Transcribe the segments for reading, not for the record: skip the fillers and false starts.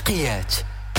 رقيقيات.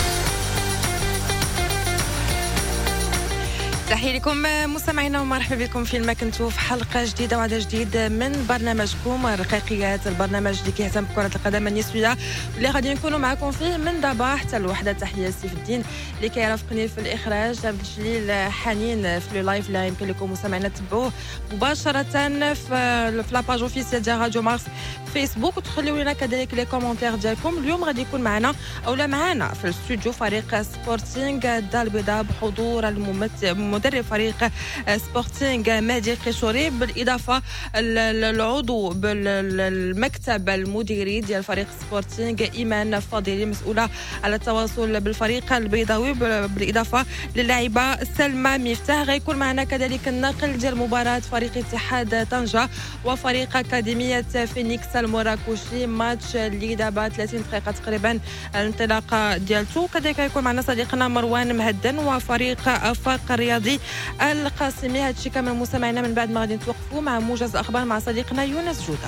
تحية لكم مستمعينا ومرحبا بكم فيما كنتوا في حلقة جديدة وعدد جديد من برنامجكم رقيقيات، البرنامج اللي كيهتم بكرة القدم النسوية واللي غادي نكونوا معكم فيه من دابا حتى الوحدة. تحية سيف الدين اللي كيرافقني في الإخراج، عبد الجليل حنين في لو لايف اللي يمكن لكم مستمعينا تتبعوه مباشرة في لاباج اوفيسيال ديال راديو مارس فيسبوك، وتخليوا لنا كذلك لي كومونتير ديالكم. اليوم غادي يكون معنا في الاستوديو فريق سبورتينغ دار البيضاء بحضور مدرب فريق سبورتينغ مهدي القشوري، بالإضافة للعضو بالمكتب المديري ديال فريق سبورتينغ إيمان فاضلي مسؤولة على التواصل بالفريق البيضاوي، بالإضافة للاعبة سلمى مفتاح. غيكون معنا كذلك الناقل ديال مباراة فريق اتحاد طنجة وفريق أكاديمية فينيكس المراكشي، ماتش اللي دابا 30 دقيقة تقريبا الانطلاقة ديالته. كذلك يكون معنا صديقنا مروان مهدن وفريق أفاق الرياضي القاسمي. هادشي كامل مستمعينا من بعد ما غادي نتوقفوا مع موجز الأخبار مع صديقنا يونس جودة.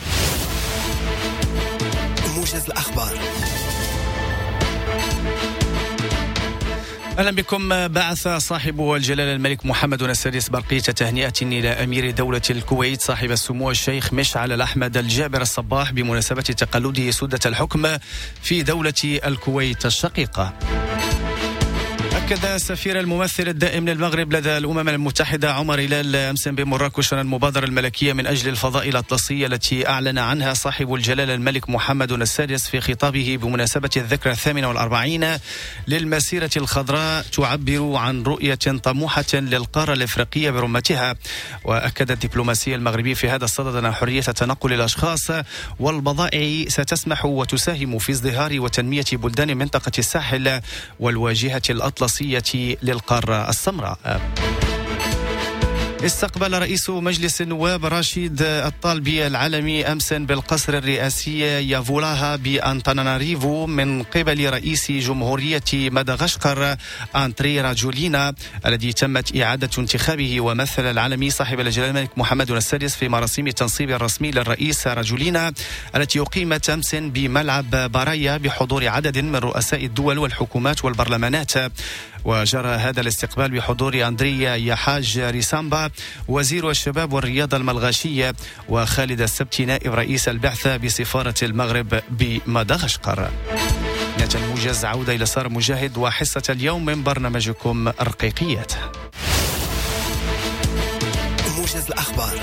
موجز الأخبار. أهلا بكم. بعث صاحب الجلالة الملك محمد السادس برقية تهنئة إلى أمير دولة الكويت صاحب السمو الشيخ مشعل الأحمد الجابر الصباح بمناسبة تقلده سدة الحكم في دولة الكويت الشقيقة. أكد سفير الممثل الدائم للمغرب لدى الأمم المتحدة عمر هلال أمس بمراكش المبادرة الملكية من أجل الفضاء الأطلسي التي أعلن عنها صاحب الجلالة الملك محمد السادس في خطابه بمناسبة الذكرى 48 للمسيرة الخضراء تعبر عن رؤية طموحة للقارة الإفريقية برمتها. وأكد الدبلوماسي المغربي في هذا الصدد أن حرية تنقل الأشخاص والبضائع ستسمح وتساهم في ازدهار وتنمية بلدان منطقة الساحل والواجهة الأطلسية للقارة السمراء. استقبل رئيس مجلس النواب رشيد الطالبي العالمي أمس بالقصر الرئاسي يافولاها بأنتاناناريفو من قبل رئيس جمهورية مدغشقر أنتري راجولينا الذي تمت إعادة انتخابه. ومثل العالمي صاحب الجلالة الملك محمد السادس في مراسم التنصيب الرسمي للرئيس راجولينا التي أقيمت أمس بملعب بارايا بحضور عدد من رؤساء الدول والحكومات والبرلمانات. وجرى هذا الاستقبال بحضور أندريا يحاج ريسامبا وزير الشباب والرياضة الملغاشية وخالد السبتي نائب رئيس البعثة بسفارة المغرب بمدغشقر. نهاية الموجز، عودة إلى سارة مجاهد وحصة اليوم من برنامجكم رقيقيات. موجز الأخبار.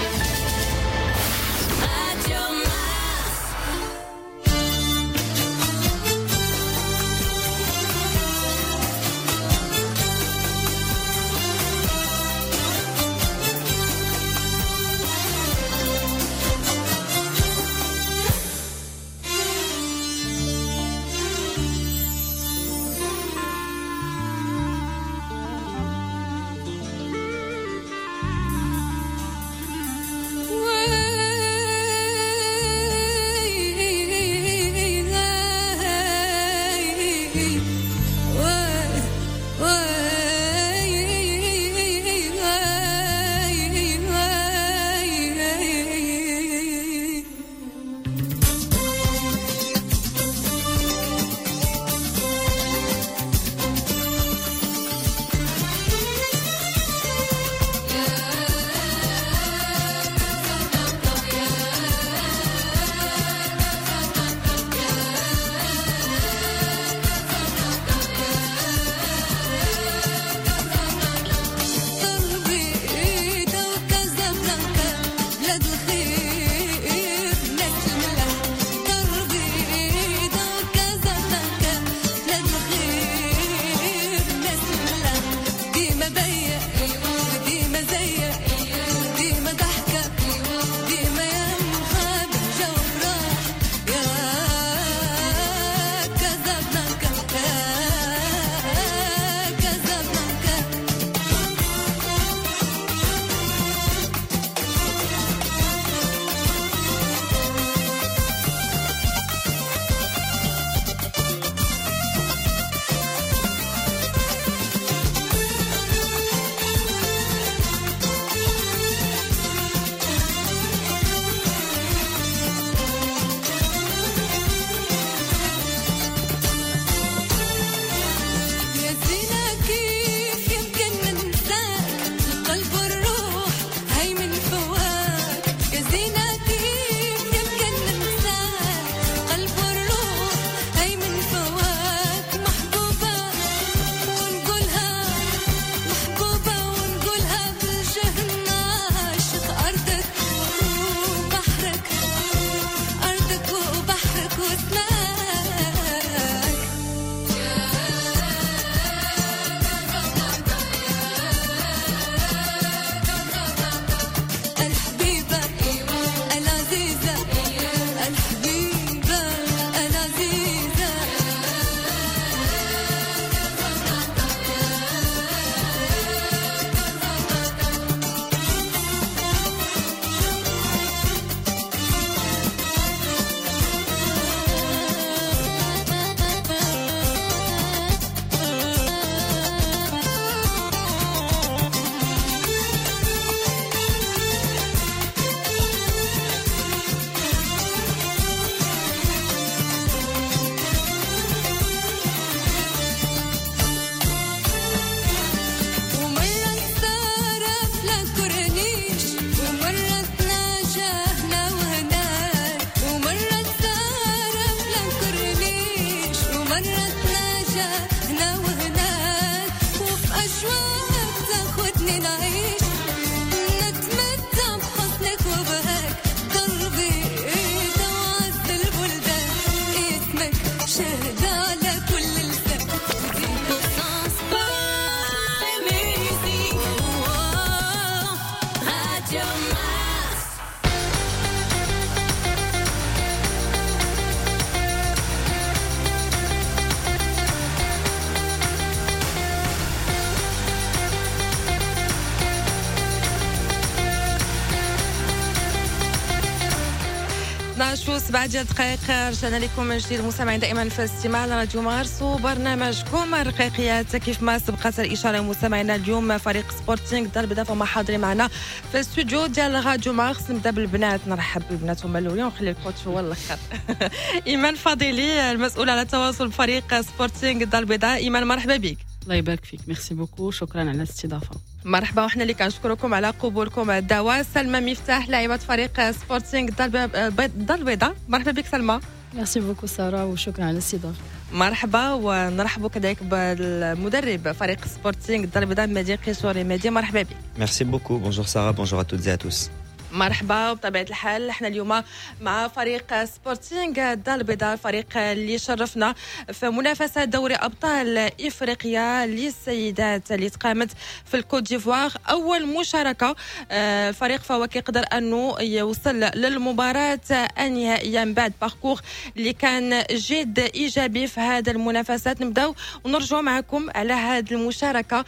7 دقائق رجعنا لكم من جديد مستمعين دائما في الاستماع لراديو مارس وبرنامجكم الرقيقيات. كيف ما سبقت الاشاره مستمعينا اليوم فريق سبورتينغ الدار البيضاء فما حاضرين معنا في الاستوديو ديال راديو مارس. نبدا بالبنات، نرحب بالبنات هما الاولين ونخلي الكوتش هو الاخر. ايمان فضيلي المسؤول على التواصل بفريق سبورتينغ الدار البيضاء. ايمان مرحبا بك. الله يبارك فيك، ميرسي بوكو، شكرا على الاستضافه. مرحبا، وحنا اللي كنشكركم على قبولكم الدعوه. سلمى مفتاح لاعبه فريق سبورتينغ الدار البيضاء، مرحبا بك سلمى. ميرسي بوكو ساره وشكرا على الاستضافه. مرحبا، ونرحبوا كذلك بالمدرب فريق سبورتينغ الدار البيضاء مهدي قيشوري. مهدي مرحبا بك. Merci beaucoup, bonjour Sarah, bonjour à toutes et à tous. مرحبا. وبطبيعة الحال احنا اليوم مع فريق سبورتينغ الدار البيضاء، فريق اللي شرفنا في منافسة دوري أبطال إفريقيا للسيدات اللي تقامت في الكوت ديفوار. أول مشاركة الفريق فهو كيقدر أنه يوصل للمباراة النهائية من بعد باركور اللي كان جد إيجابي في هذا المنافسات. نبداو ونرجعوا معكم على هذه المشاركة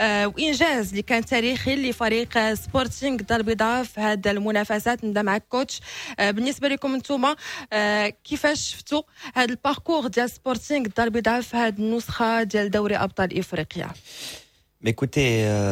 وإنجاز اللي كان تاريخي لفريق سبورتينغ الدار البيضاء في هذا المنافسات. نبدا معك كوتش، بالنسبه لكم انتم كيفاش شفتوا هذا الباركور ديال سبورتينغ الدار البيضاء في هذه النسخه ديال دوري ابطال افريقيا؟ Mais écoutez,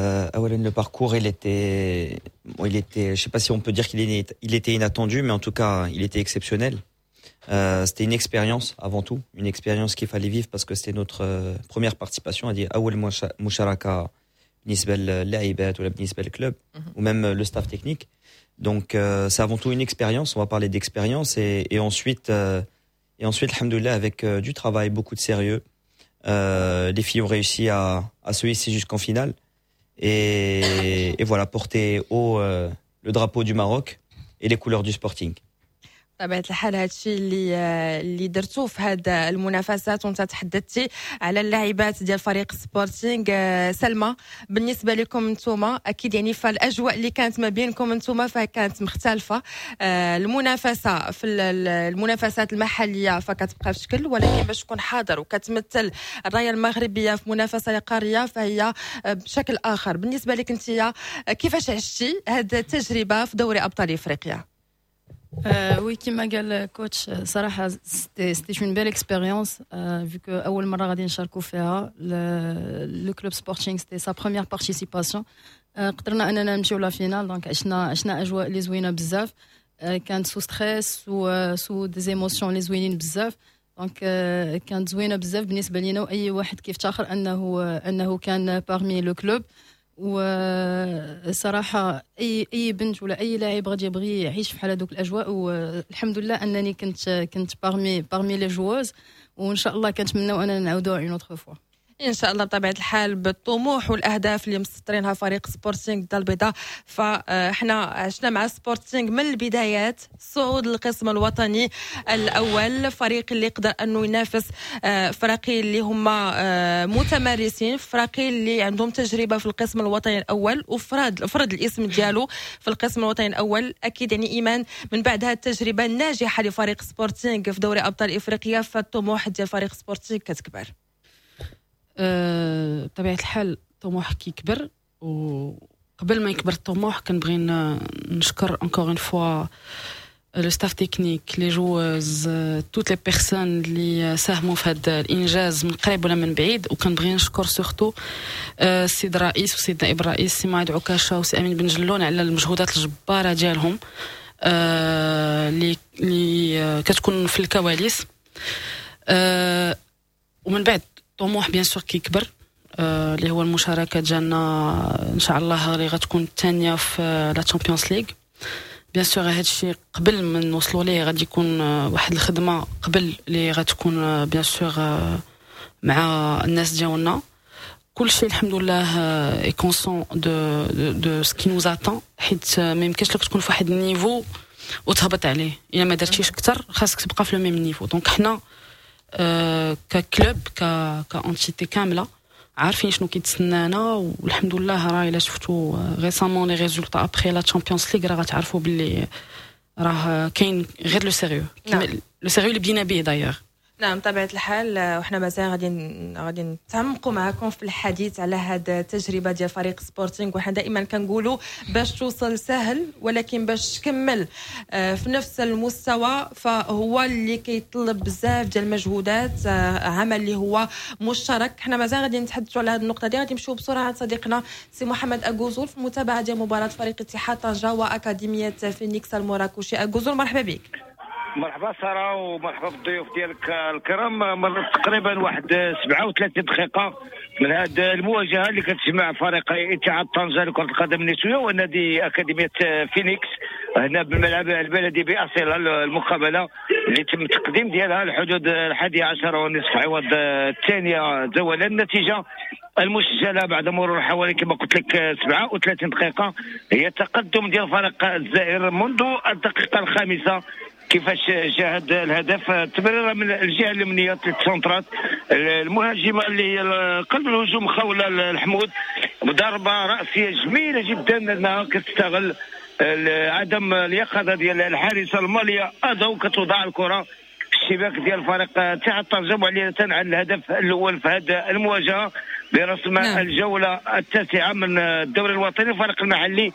le parcours, il était, je sais pas si on peut dire qu'il était inattendu, mais en tout cas, il était exceptionnel. C'était une expérience avant tout, une expérience qu'il fallait vivre parce que c'était notre première participation, à dire أول مشاركة بالنسبة للاعبات ولا بالنسبة للكلوب ou même le staff technique. Donc c'est avant tout une expérience, on va parler d'expérience et ensuite alhamdoulilah avec du travail, beaucoup de sérieux, les filles ont réussi à se hisser jusqu'en finale et voilà, porter haut le drapeau du Maroc et les couleurs du Sporting. طبيعة الحال هذا الشيء اللي درتوه في هذا المنافسات. وانت تحدثتي على اللاعبات ديال فريق سبورتينغ. سلمى، بالنسبه لكم انتم اكيد يعني فالاجواء اللي كانت ما بينكم انتم فكانت مختلفه. المنافسه في المنافسات المحليه فكتبقى في شكل، ولكن باش تكون حاضر وكتمثل الرايه المغربيه في منافسه قاريه فهي بشكل اخر. بالنسبه لك انت كيفاش عشتي هذه التجربه في دوري ابطال افريقيا؟ Oui, كما قال كوتش صراحة c'était une belle expérience vu que أول مرة غادي نشاركوا فيها. le club Sporting c'était sa première participation. قدرنا أننا نمشيو لا فينال، دونك عشنا أجواء اللي زوينة بزاف. كانت سو ستريس سو دي ايموشن اللي زوينين بزاف. دونك كانت زوينة بزاف بالنسبة لينا وأي واحد كيفتخر أنه كان بارمي لو كلوب. وصراحة أي بنت ولا أي لاعب غادي يبغي يعيش في حال هذوك الأجواء. والحمد لله أنني كنت parmi les joueuses، وإن شاء الله كنتمناو أننا نعاودوها une autre fois. ان شاء الله بطبيعه الحال بالطموح والاهداف اللي مسطرينها فريق سبورتينغ الدار البيضاء. فاحنا عشنا مع سبورتينغ من البدايات صعود للقسم الوطني الاول، فريق اللي يقدر انه ينافس فريقين اللي هما متمارسين، فريقين اللي عندهم تجربه في القسم الوطني الاول وفرض الاسم ديالو في القسم الوطني الاول. اكيد يعني ايمان من بعد هذه التجربه الناجحه لفريق سبورتينغ في دوري ابطال افريقيا فالطموح ديال فريق سبورتينغ كتكبر. بطبيعة الحال الطموح كيكبر، وقبل ما يكبر الطموح كنبغي نشكر encore une fois le staff technique, les joueuses, toutes les personnes اللي ساهموا في هذا الإنجاز من قريب ولا من بعيد. وكنبغي نشكر سورتو السيد الرئيس والسيد نائب الرئيس سي معاد عكاشة وسي أمين بن جلون على المجهودات الجبارة ديالهم اللي كتكون في الكواليس. ومن بعد طموح بيان سور كيكبر اللي هو المشاركه ديالنا ان شاء الله اللي غتكون الثانيه في لا تشامبيونز ليغ. بيان سور هذا الشيء قبل ما نوصلوا ليه غادي يكون واحد الخدمه قبل اللي غتكون بيان سور مع الناس ديالنا كل شيء الحمد لله اي كونسون دو سكي نوز اتون حيت ما يمكنش لك تكون في واحد النيفو وتهبط عليه الا ما درتيش اكثر خاصك تبقى في لو ميم نيفو دونك حنا ككلوب كانتيتي كامله عارفين شنو كيتسنانا والحمد لله راه الا شفتوا ريسامون لي ريزولطا ابري لا تشامبيونز ليغ راه غتعرفوا باللي راه كاين غير لو سيريو لو سيريو اللي بدينا به دايوغ. نعم بطبيعة الحال وحنا مازال غادي نتعمقوا معكم في الحديث على هذه التجربة ديال فريق سبورتينغ وحنا دائما كنقولوا باش توصل سهل ولكن باش تكمل في نفس المستوى فهو اللي كيطلب بزاف ديال المجهودات عمل اللي هو مشترك. حنا مازال غادي نتحدثوا على هذه النقطة دي غادي نمشيو بسرعة عند صديقنا سي محمد أغوزول في متابعة ديال مباراة فريق اتحاد طنجة وأكاديمية فينيكس المراكشي. أغوزول مرحبا بك. مرحبا ساره ومرحبا بالضيوف ديالك الكرام. مرت تقريبا واحد 37 دقيقه من هذه المواجهه اللي كتجمع فريق اتحاد طنجة لكره القدم النسويه ونادي اكاديميه فينيكس هنا بالملعب البلدي باصيل. المقابله اللي تم التقديم ديالها الحدود 11 ونصف عوض الثانيه زوالا. النتيجه المسجله بعد مرور حوالي كما قلت لك 37 دقيقه هي تقدم ديال فريق الجزائر منذ الدقيقه الخامسه كيفاش شاهد الهدف تمريره من الجهه اليمنيه للسنترات المهاجمه اللي هي قلب الهجوم خوله الحمود ضربه راسيه جميله جدا انها كتستغل عدم اليقظه ديال الحارسه الماليه اضو كتوضع الكره في الشباك ديال فريق اتحاد طنجة معلنه عن الهدف الاول في هذه المواجهه برسم الجوله التاسعه من الدوري الوطني. الفريق المحلي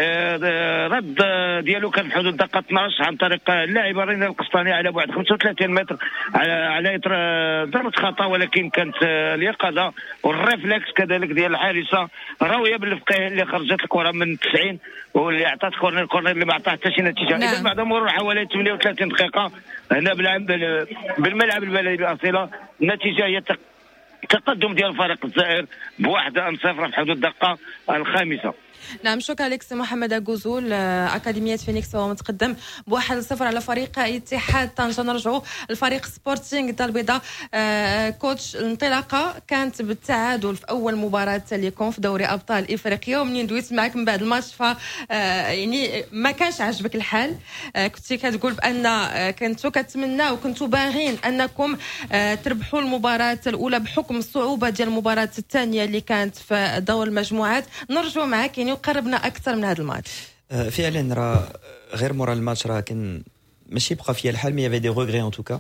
رد ديالو كان في حدود الدقه 12 عن طريق اللاعبه رينا القسطاني على بعد 35 متر على اثر ضربه خطا ولكن كانت اليقظه والريفلكس كذلك ديال الحارسه راويه بالفقيه اللي خرجت الكره من 90 واللي عطات كورنر اللي ما عطاه حتى شي نتيجه. اذا بعد مرور حوالي 38 دقيقه هنا بالملعب البلدي باصيله النتيجه هي تقدم ديال فريق الجزائر ب1-0 في حدود الدقه الخامسه. نعم شكرا لك سي محمد أغوزول. أكاديمية فينيكس هو متقدم ب1-0 على فريق اتحاد طنجة. نرجعوا الفريق سبورتينغ دار البيضاء. كوتش الانطلاقة كانت بالتعادل في أول مباراة لكم في دوري أبطال إفريقيا ومنين دويت معك من بعد الماتش يعني ما كانش عجبك الحال. كنتي كتقول بأن كنتوا كتمنى وكنتوا باغين أنكم تربحوا المباراة الأولى بحكم الصعوبة ديال المباراة الثانية اللي كانت في دور المجموعات. نرجع معك يعني وقربنا أكثر من هذا الماتش. فعلا راه غير مورا الماتش راه كان ماشي بقى فيها الحال mais il y avait des regrets en tout cas.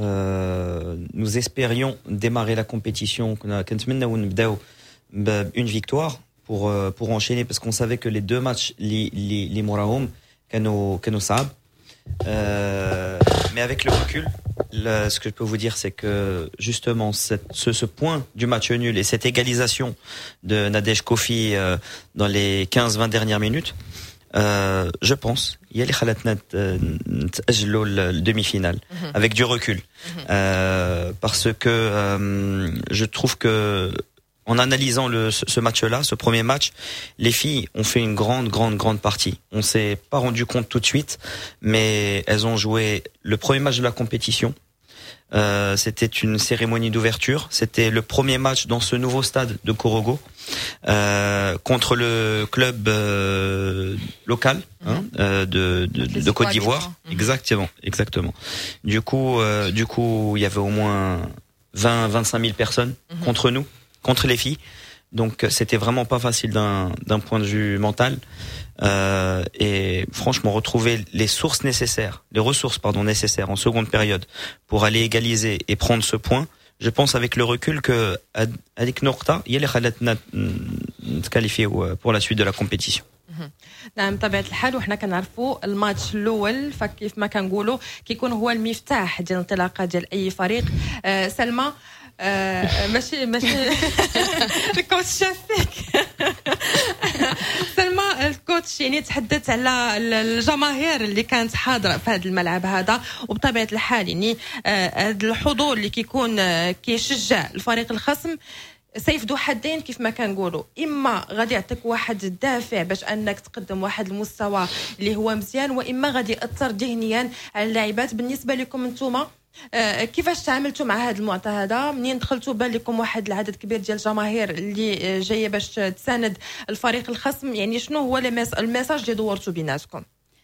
Nous espérions démarrer la compétition كنتمناو نبداو بune victoire pour enchaîner parce qu'on savait que les deux matchs les موراهم كانوا صعب. Mais avec le recul, ce que je peux vous dire, c'est que justement ce point du match nul et cette égalisation de Nadej Kofi dans les 15-20 dernières minutes, je pense, il y a les khalatna le demi-finale avec du recul, parce que je trouve que en analysant ce match-là, ce premier match, les filles ont fait une grande partie. On s'est pas rendu compte tout de suite, mais elles ont joué le premier match de la compétition. C'était une cérémonie d'ouverture. C'était le premier match dans ce nouveau stade de Korogo contre le club local de Côte d'Ivoire. Exactement. Du coup, il y avait au moins 20-25 000 personnes contre nous. Contre les filles, donc c'était vraiment pas facile d'un point de vue mental et franchement retrouver les ressources nécessaires en seconde période pour aller égaliser et prendre ce point, je pense avec le recul que avec Norta il y a les khalatna qualifiés pour la suite de la compétition. نعم بطبيعة الحال وحنا كنعرفوا الماتش الأول فكيف ما كنقولوا كيكون هو المفتاح ديال الانطلاقة ديال أي فريق. سلمى ماشي الكوتش شافك. سلمى الكوتش يعني تحدث على الجماهير اللي كانت حاضرة في هذا الملعب هذا وبطبيعة الحال يعني هذا الحضور اللي كيكون كيشجع الفريق الخصم سيف ذو حدين كيف ما كنقولوا. اما غادي يعطيك واحد الدافع باش انك تقدم واحد المستوى اللي هو مزيان واما غادي ياثر ذهنيا على اللاعبات. بالنسبه لكم انتم كيفاش تعاملتوا مع هذا المعطى هذا منين دخلتوا بان لكم واحد العدد كبير ديال الجماهير اللي جايه باش تساند الفريق الخصم؟ يعني شنو هو الميساج اللي دورتوا بيناتكم؟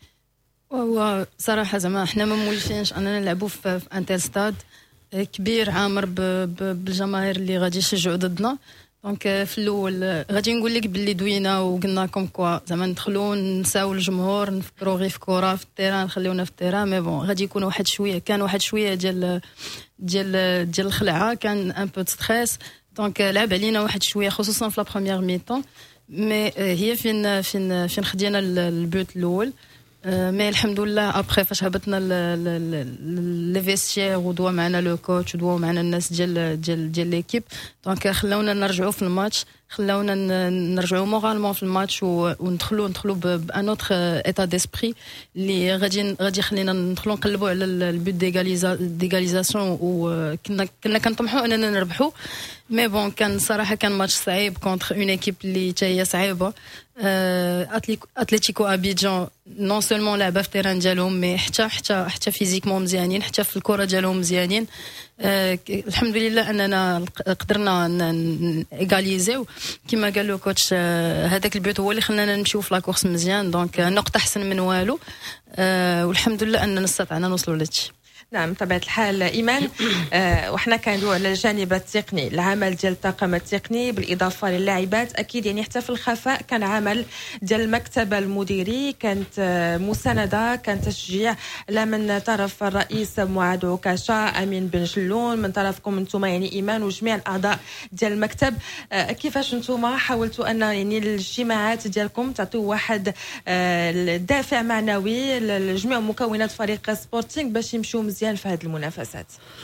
هو صراحه زعما حنا ما مولفينش اننا نلعبوا في انترستاد كبير عامر بالجماهير اللي غادي يشجعوا ضدنا. دونك في الاول غادي نقول لك باللي دوينا وقلنا لكم كوا زعما ندخلوا نساو الجمهور نفكروا غير في كره في التيران نخليونا في التيران مي بون غادي يكون واحد شويه ديال الخلعه كان ان بو ستريس. دونك لعب علينا واحد شويه خصوصا في لا بروميير ميطون مي هي فين خدينا البوت الاول. مي الحمد لله ابخي فاش هبطنا لي فيستير ودوا معنا لو كوتش ودوا معنا الناس ديال ليكيب دونك خلاونا نرجعوا في الماتش خلاونا نرجعوا مورالمون في الماتش وندخلوا بان اوتر ايتا ديسبري اللي غادي يخلينا ندخلوا نقلبوا على البوت ديغاليزاسيون وكنا كنطمحوا اننا نربحوا. مي بون كان صراحه كان ماتش صعيب كونتر اون ايكيب اللي هي صعيبه. اتلتيكو ابيجان نون سولمون لعبه في التيران ديالهم مي حتى فيزيكمون مزيانين حتى في الكره ديالهم مزيانين. الحمد لله اننا قدرنا ايغاليزيو كما قال له كوتش. هذاك البيوت هو اللي خلانا نمشيو في لاكورس مزيان دونك نقطه احسن من والو والحمد لله اننا استطعنا نوصلوا لهادشي. نعم بطبيعة الحال إيمان. وحنا كندويو على الجانب التقني العمل ديال الطاقم التقني بالإضافة للاعبات أكيد يعني حتى في الخفاء كان عمل ديال المكتب المديري كانت مساندة كان تشجيع لا من طرف الرئيس معاذ عكاشة أمين بن جلون من طرفكم انتم يعني إيمان وجميع الأعضاء ديال المكتب. كيفاش انتم حاولتوا أن يعني الجماعات ديالكم تعطيو واحد دافع معنوي لجميع مكونات فريق سبورتينغ باش يمشيو مزيان في هذه المنافسات؟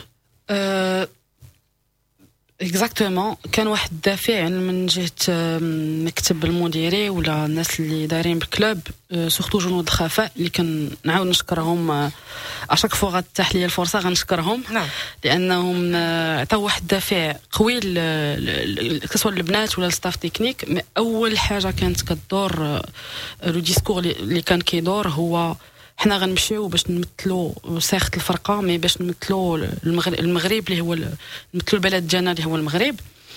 اكزاكتومون كان واحد الدافع يعني من جهه المكتب المديري ولا الناس اللي دايرين بالكلوب سورتو جنود الخفاء اللي كنعاود نشكرهم اشاك فوا غتتاح لي الفرصه غنشكرهم. نعم. لانهم عطاو واحد الدافع قوي سواء البنات ولا الستاف تكنيك. اول حاجه كانت كدور لو ديسكور اللي كان كيدور هو حنا غنمشيو باش نمثلوا ساخه الفرقه مي باش نمثلوا المغرب اللي هو نمثلوا البلد ديالنا اللي هو المغرب.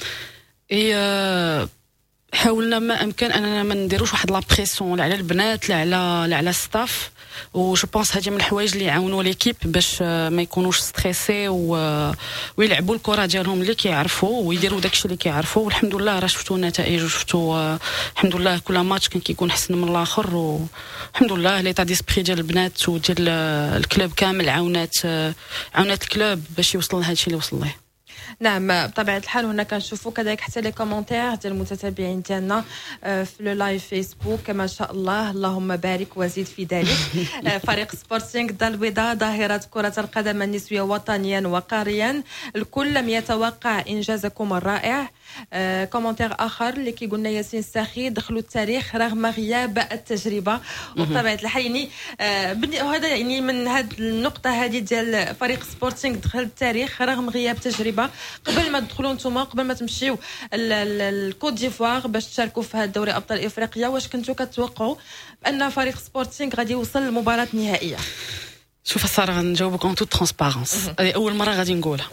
حاولنا ما امكن اننا ما نديروش واحد لا بريسيون لا على البنات لا على الستاف و جو بونس هذه من الحوايج اللي يعاونوا ليكيب باش ما يكونوش ستريسي ويلعبوا الكره ديالهم اللي كيعرفوا ويديروا داكشي اللي كيعرفوا. والحمد لله راه شفتوا النتائج وشفتوا الحمد لله كل ماتش كان كيكون احسن من الاخر والحمد لله ليطا ديسبري ديال البنات وديال الكلوب كامل عاونات الكلوب باش يوصل لهذا الشيء اللي وصل له. نعم بطبيعة الحال هنا كنشوفوا كذلك حتى لي كومونتير ديال المتتابعين ديالنا في لو لايف فيسبوك ما شاء الله اللهم بارك وزيد في ذلك. فريق سبورتينغ الدار البيضاء ظاهرة كرة القدم النسوية وطنيا وقاريا الكل لم يتوقع إنجازكم الرائع. كومنتير اخر اللي كيقول لنا ياسين الساخي دخلوا التاريخ رغم غياب التجربه. وبطبيعه الحال يعني هذا يعني من هذه النقطه هذه ديال فريق سبورتينغ دخل التاريخ رغم غياب تجربه. قبل ما تدخلوا نتوما قبل ما تمشيو الكوت ديفوار باش تشاركوا في هذا دوري ابطال افريقيا واش كنتوا كتوقعوا ان فريق سبورتينغ غادي يوصل للمباراه النهائيه؟ شوف الصراحه غنجاوبك اون توت ترانسبارونس. اول مره غادي نقولها.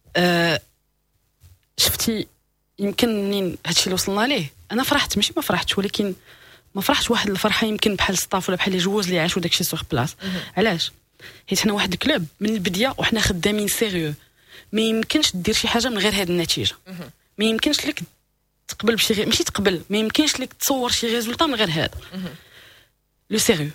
شفتي يمكن منين هادشي اللي وصلنا ليه انا فرحت ماشي ما فرحتش ولكن ما فرحتش واحد الفرحه يمكن بحال ستاف ولا بحال لي جوز اللي عاشوا داكشي سوغ بلاص. علاش؟ حيت حنا واحد الكلوب من البدايه وحنا خدامين سيريو ما يمكنش دير شي حاجه من غير هاد النتيجه. ما يمكنش لك تقبل بشي ماشي تقبل ما يمكنش لك تصور شي ريزولطا من غير هذا لو سيريو.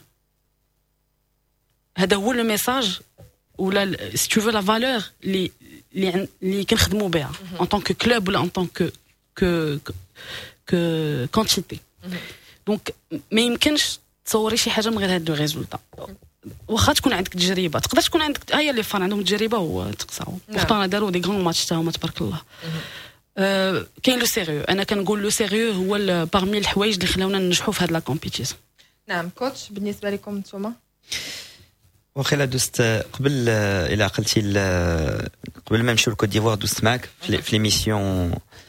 هذا هو لو ميساج ولا سي تو فو لا فالور اللي كنخدموا بها en tant que club ولا en tant que quantité. دونك ما يمكنش تصوري شي حاجه من غير هاد لو ريزولطا. واخا تكون عندك تجربه تقدر تكون عندك هي اللي فان عندهم تجربه وتقصاو بورتون داروا دي غران ماتش تاعهم تبارك الله. كاين لو سيريو انا كنقول لو سيريو هو بارمي الحوايج اللي خلاونا ننجحوا في هاد لا كومبيتيسيون. نعم كوتش بالنسبه لكم نتوما واخا دوست قبل الى عقلتي قبل ما نمشيو لكوت ديفوار دوست معك في ليميسيون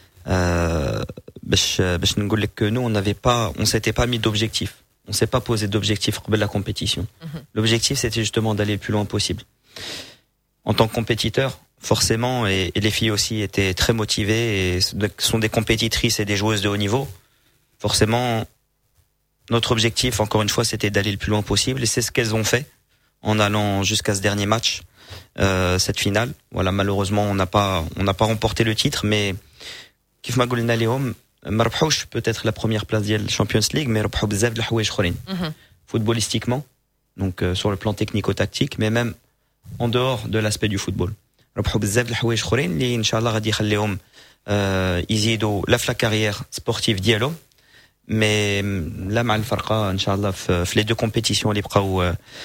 باش نقول لك que nous on s'était pas mis d'objectif. On s'est pas posé d'objectif قبل la compétition. L'objectif c'était justement d'aller le plus loin possible. en tant que compétiteur, forcément, et les filles aussi étaient très motivées et sont des compétitrices et des joueuses de haut niveau. Forcément, notre objectif, encore une fois, c'était d'aller le plus loin possible, et c'est ce qu'elles ont fait en allant jusqu'à ce dernier match, cette finale. Voilà, malheureusement, on n'a pas remporté le titre, mais كيف ما قلنا لهم ما ربحوش peut-être la première place ديال Champions League, mais ربحوا بزاف د الحوايج اخرين footballistiquement, donc sur le plan technico-tactique, mais même en dehors de l'aspect du football. ربحوا بزاف د الحوايج اخرين اللي ان شاء الله غادي يخليهم يزيدوا لا في لا كارير سبورتيف ديالهم، مي لا مع الفرقه ان شاء الله في لي دو كومبيتيسيون اللي بقاو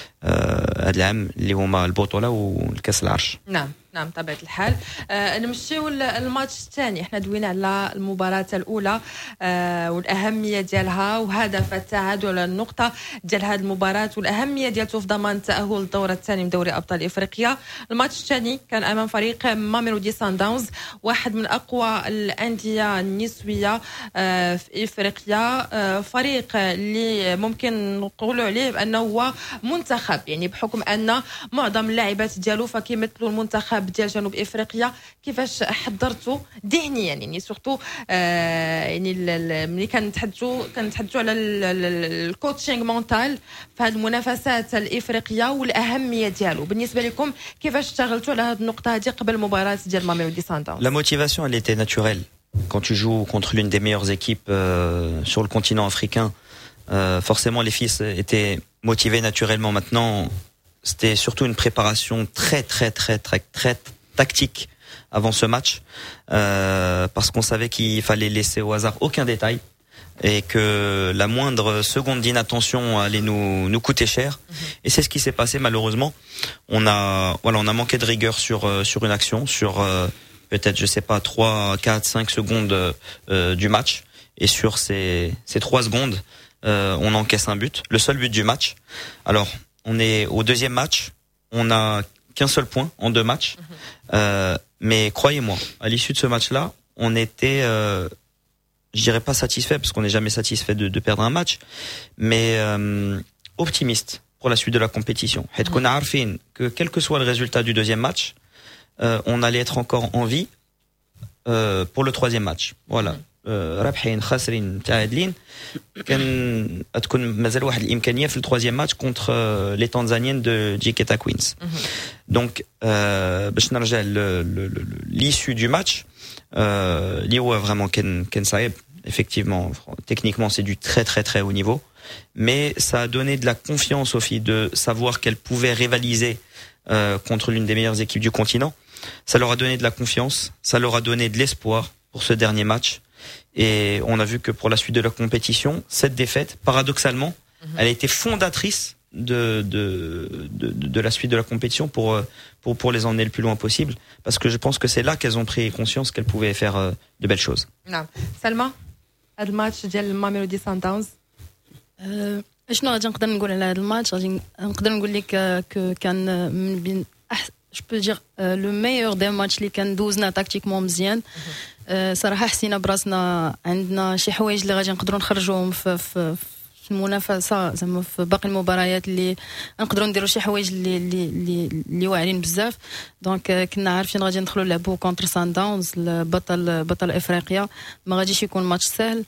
هذا العام اللي هما البطوله والكاس العرش. نعم طبيعة الحال. نمشيو الماتش الثاني. احنا دوينا على المباراة الأولى والأهمية ديالها وهدف التعادل النقطة ديال هذه المباراة والأهمية ديالته في ضمان التأهل للدور الثاني من دوري أبطال إفريقيا. الماتش الثاني كان أمام فريق ماميلودي سان داونز، واحد من أقوى الأندية النسوية في إفريقيا، فريق اللي ممكن نقولوا عليه بأنه هو منتخب، يعني بحكم أن معظم اللاعبات ديالو فكيمثلوا المنتخب ديال جنوب افريقيا. كيفاش حضرتوا ذهنيا يعني سورتو يعني ملي كنتحدثوا على الكوتشينغ مونتال في هذه المنافسات الافريقيه والاهميه ديالو بالنسبه لكم، كيفاش اشتغلتوا على هذه النقطه هذه قبل المباراه ديال ماميلودي سان داونز؟ La motivation, elle était naturelle quand tu joues contre l'une des meilleures équipes sur le continent africain. Forcément, les filles étaient motivées naturellement. Maintenant, c'était surtout une préparation très tactique avant ce match, parce qu'on savait qu'il fallait laisser au hasard aucun détail et que la moindre seconde d'inattention allait nous coûter cher. Et c'est ce qui s'est passé malheureusement. On a manqué de rigueur sur une action, sur peut-être, je sais pas, 3, 4, 5 secondes du match. Et sur ces 3 secondes, on encaisse un but, le seul but du match. Alors, on est au deuxième match, on n'a qu'un seul point en 2 matchs. Mais croyez-moi, à l'issue de ce match-là, on était, je dirais pas satisfait, parce qu'on n'est jamais satisfait de perdre un match, mais optimiste pour la suite de la compétition. Et qu'on a عارفين que quel que soit le résultat du deuxième match, on allait être encore en vie pour le troisième match. Voilà. رابحين خاسرين متعادلين، كان تكون مازال واحد الامكانيه في التروازيام ماتش كونتر لي تانزانيين دو جيكيتا كوينز. دونك باش نرجع ليسو دو ماتش اللي هو فريمون كان صعيب. Effectivement, techniquement, c'est du très haut niveau, mais ça a donné de la confiance aux filles de savoir qu'elles pouvaient rivaliser contre l'une des meilleures équipes du continent. Ça leur a donné de la confiance, ça leur a donné de l'espoir pour ce dernier match. Et on a vu que pour la suite de la compétition, cette défaite, paradoxalement, elle a été fondatrice de la suite de la compétition pour les emmener le plus loin possible, parce que je pense que c'est là qu'elles ont pris conscience qu'elles pouvaient faire de belles choses. نعم. سلمى، هذا الماتش ديال ماميلودي سان داونز شنو غادي نقدر نقول على هذا الماتش؟ غادي نقدر نقول لك كان من بين جو بو دير لو ميور دي ماتش اللي كان دوزنا تاكتيكمون مزيان. صراحه حسينا براسنا عندنا شي حوايج اللي غادي نقدروا نخرجوهم في المنافسه، زعما في باقي المباريات اللي نقدروا نديروا شي حوايج اللي واعرين بزاف. دونك كنا عارفين غادي ندخلوا نلعبوا كونتر سان داونز بطل افريقيا، ما غاديش يكون ماتش سهل.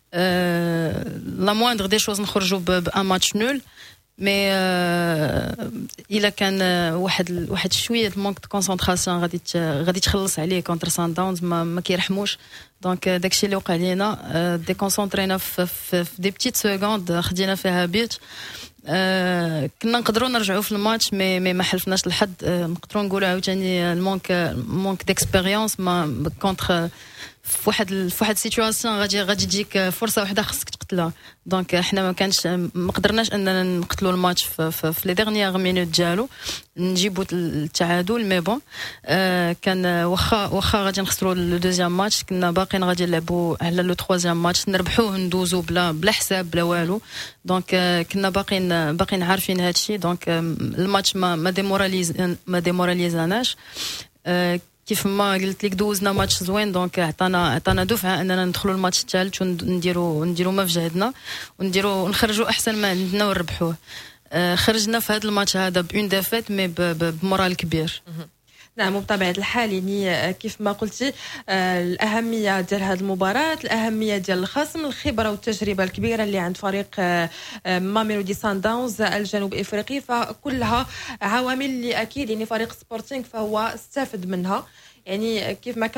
لا موindre دي شوز نخرجوا بان ماتش نول، مي الا كان واحد شويه مونك دو كونسونطراسيون غادي تخلص عليه كونتر سان داونز، ما كيرحموش. دونك داكشي اللي وقع لينا، دي كونسونطرينا في دي بتيت سكوند خدينا فيها بيت. كنا نقدروا نرجعوا في الماتش، مي ما حلفناش الحظ. نقدروا نقولوا عاوتاني المونك ديكسبيريونس ما كونتر في واحد سيتواسيون غادي تجيك فرصه واحده خصك تقتلها. دونك احنا ما قدرناش اننا نقتلوا الماتش في لي ديرنيير مينوت ديالو، نجيبوا التعادل. مي بون كان واخا غادي نخسروا لو دوزيام ماتش، كنا باقيين غادي نلعبوا على لو تروازيام ماتش نربحوه ندوزوا بلا حساب بلا والو. دونك كنا باقيين عارفين هادشي. دونك الماتش ما ديموراليزاناش. كيف ما قلت لك دوزنا ماتش زوين، دونك عطانا دفعه اننا ندخلوا الماتش الثالث ونديروا ما في جهدنا ونخرجوا احسن ما عندنا ونربحوه. خرجنا في هذا الماتش هذا بون ديفيت، مي بمورال كبير. نعم وبطبيعة الحال يعني كيف ما قلتي الأهمية ديال هذه المباراة الأهمية ديال الخصم الخبرة والتجربة الكبيرة اللي عند فريق ماميلودي سان داونز الجنوب إفريقي فكلها عوامل اللي أكيد يعني فريق سبورتينغ فهو استفد منها يعني كيف ما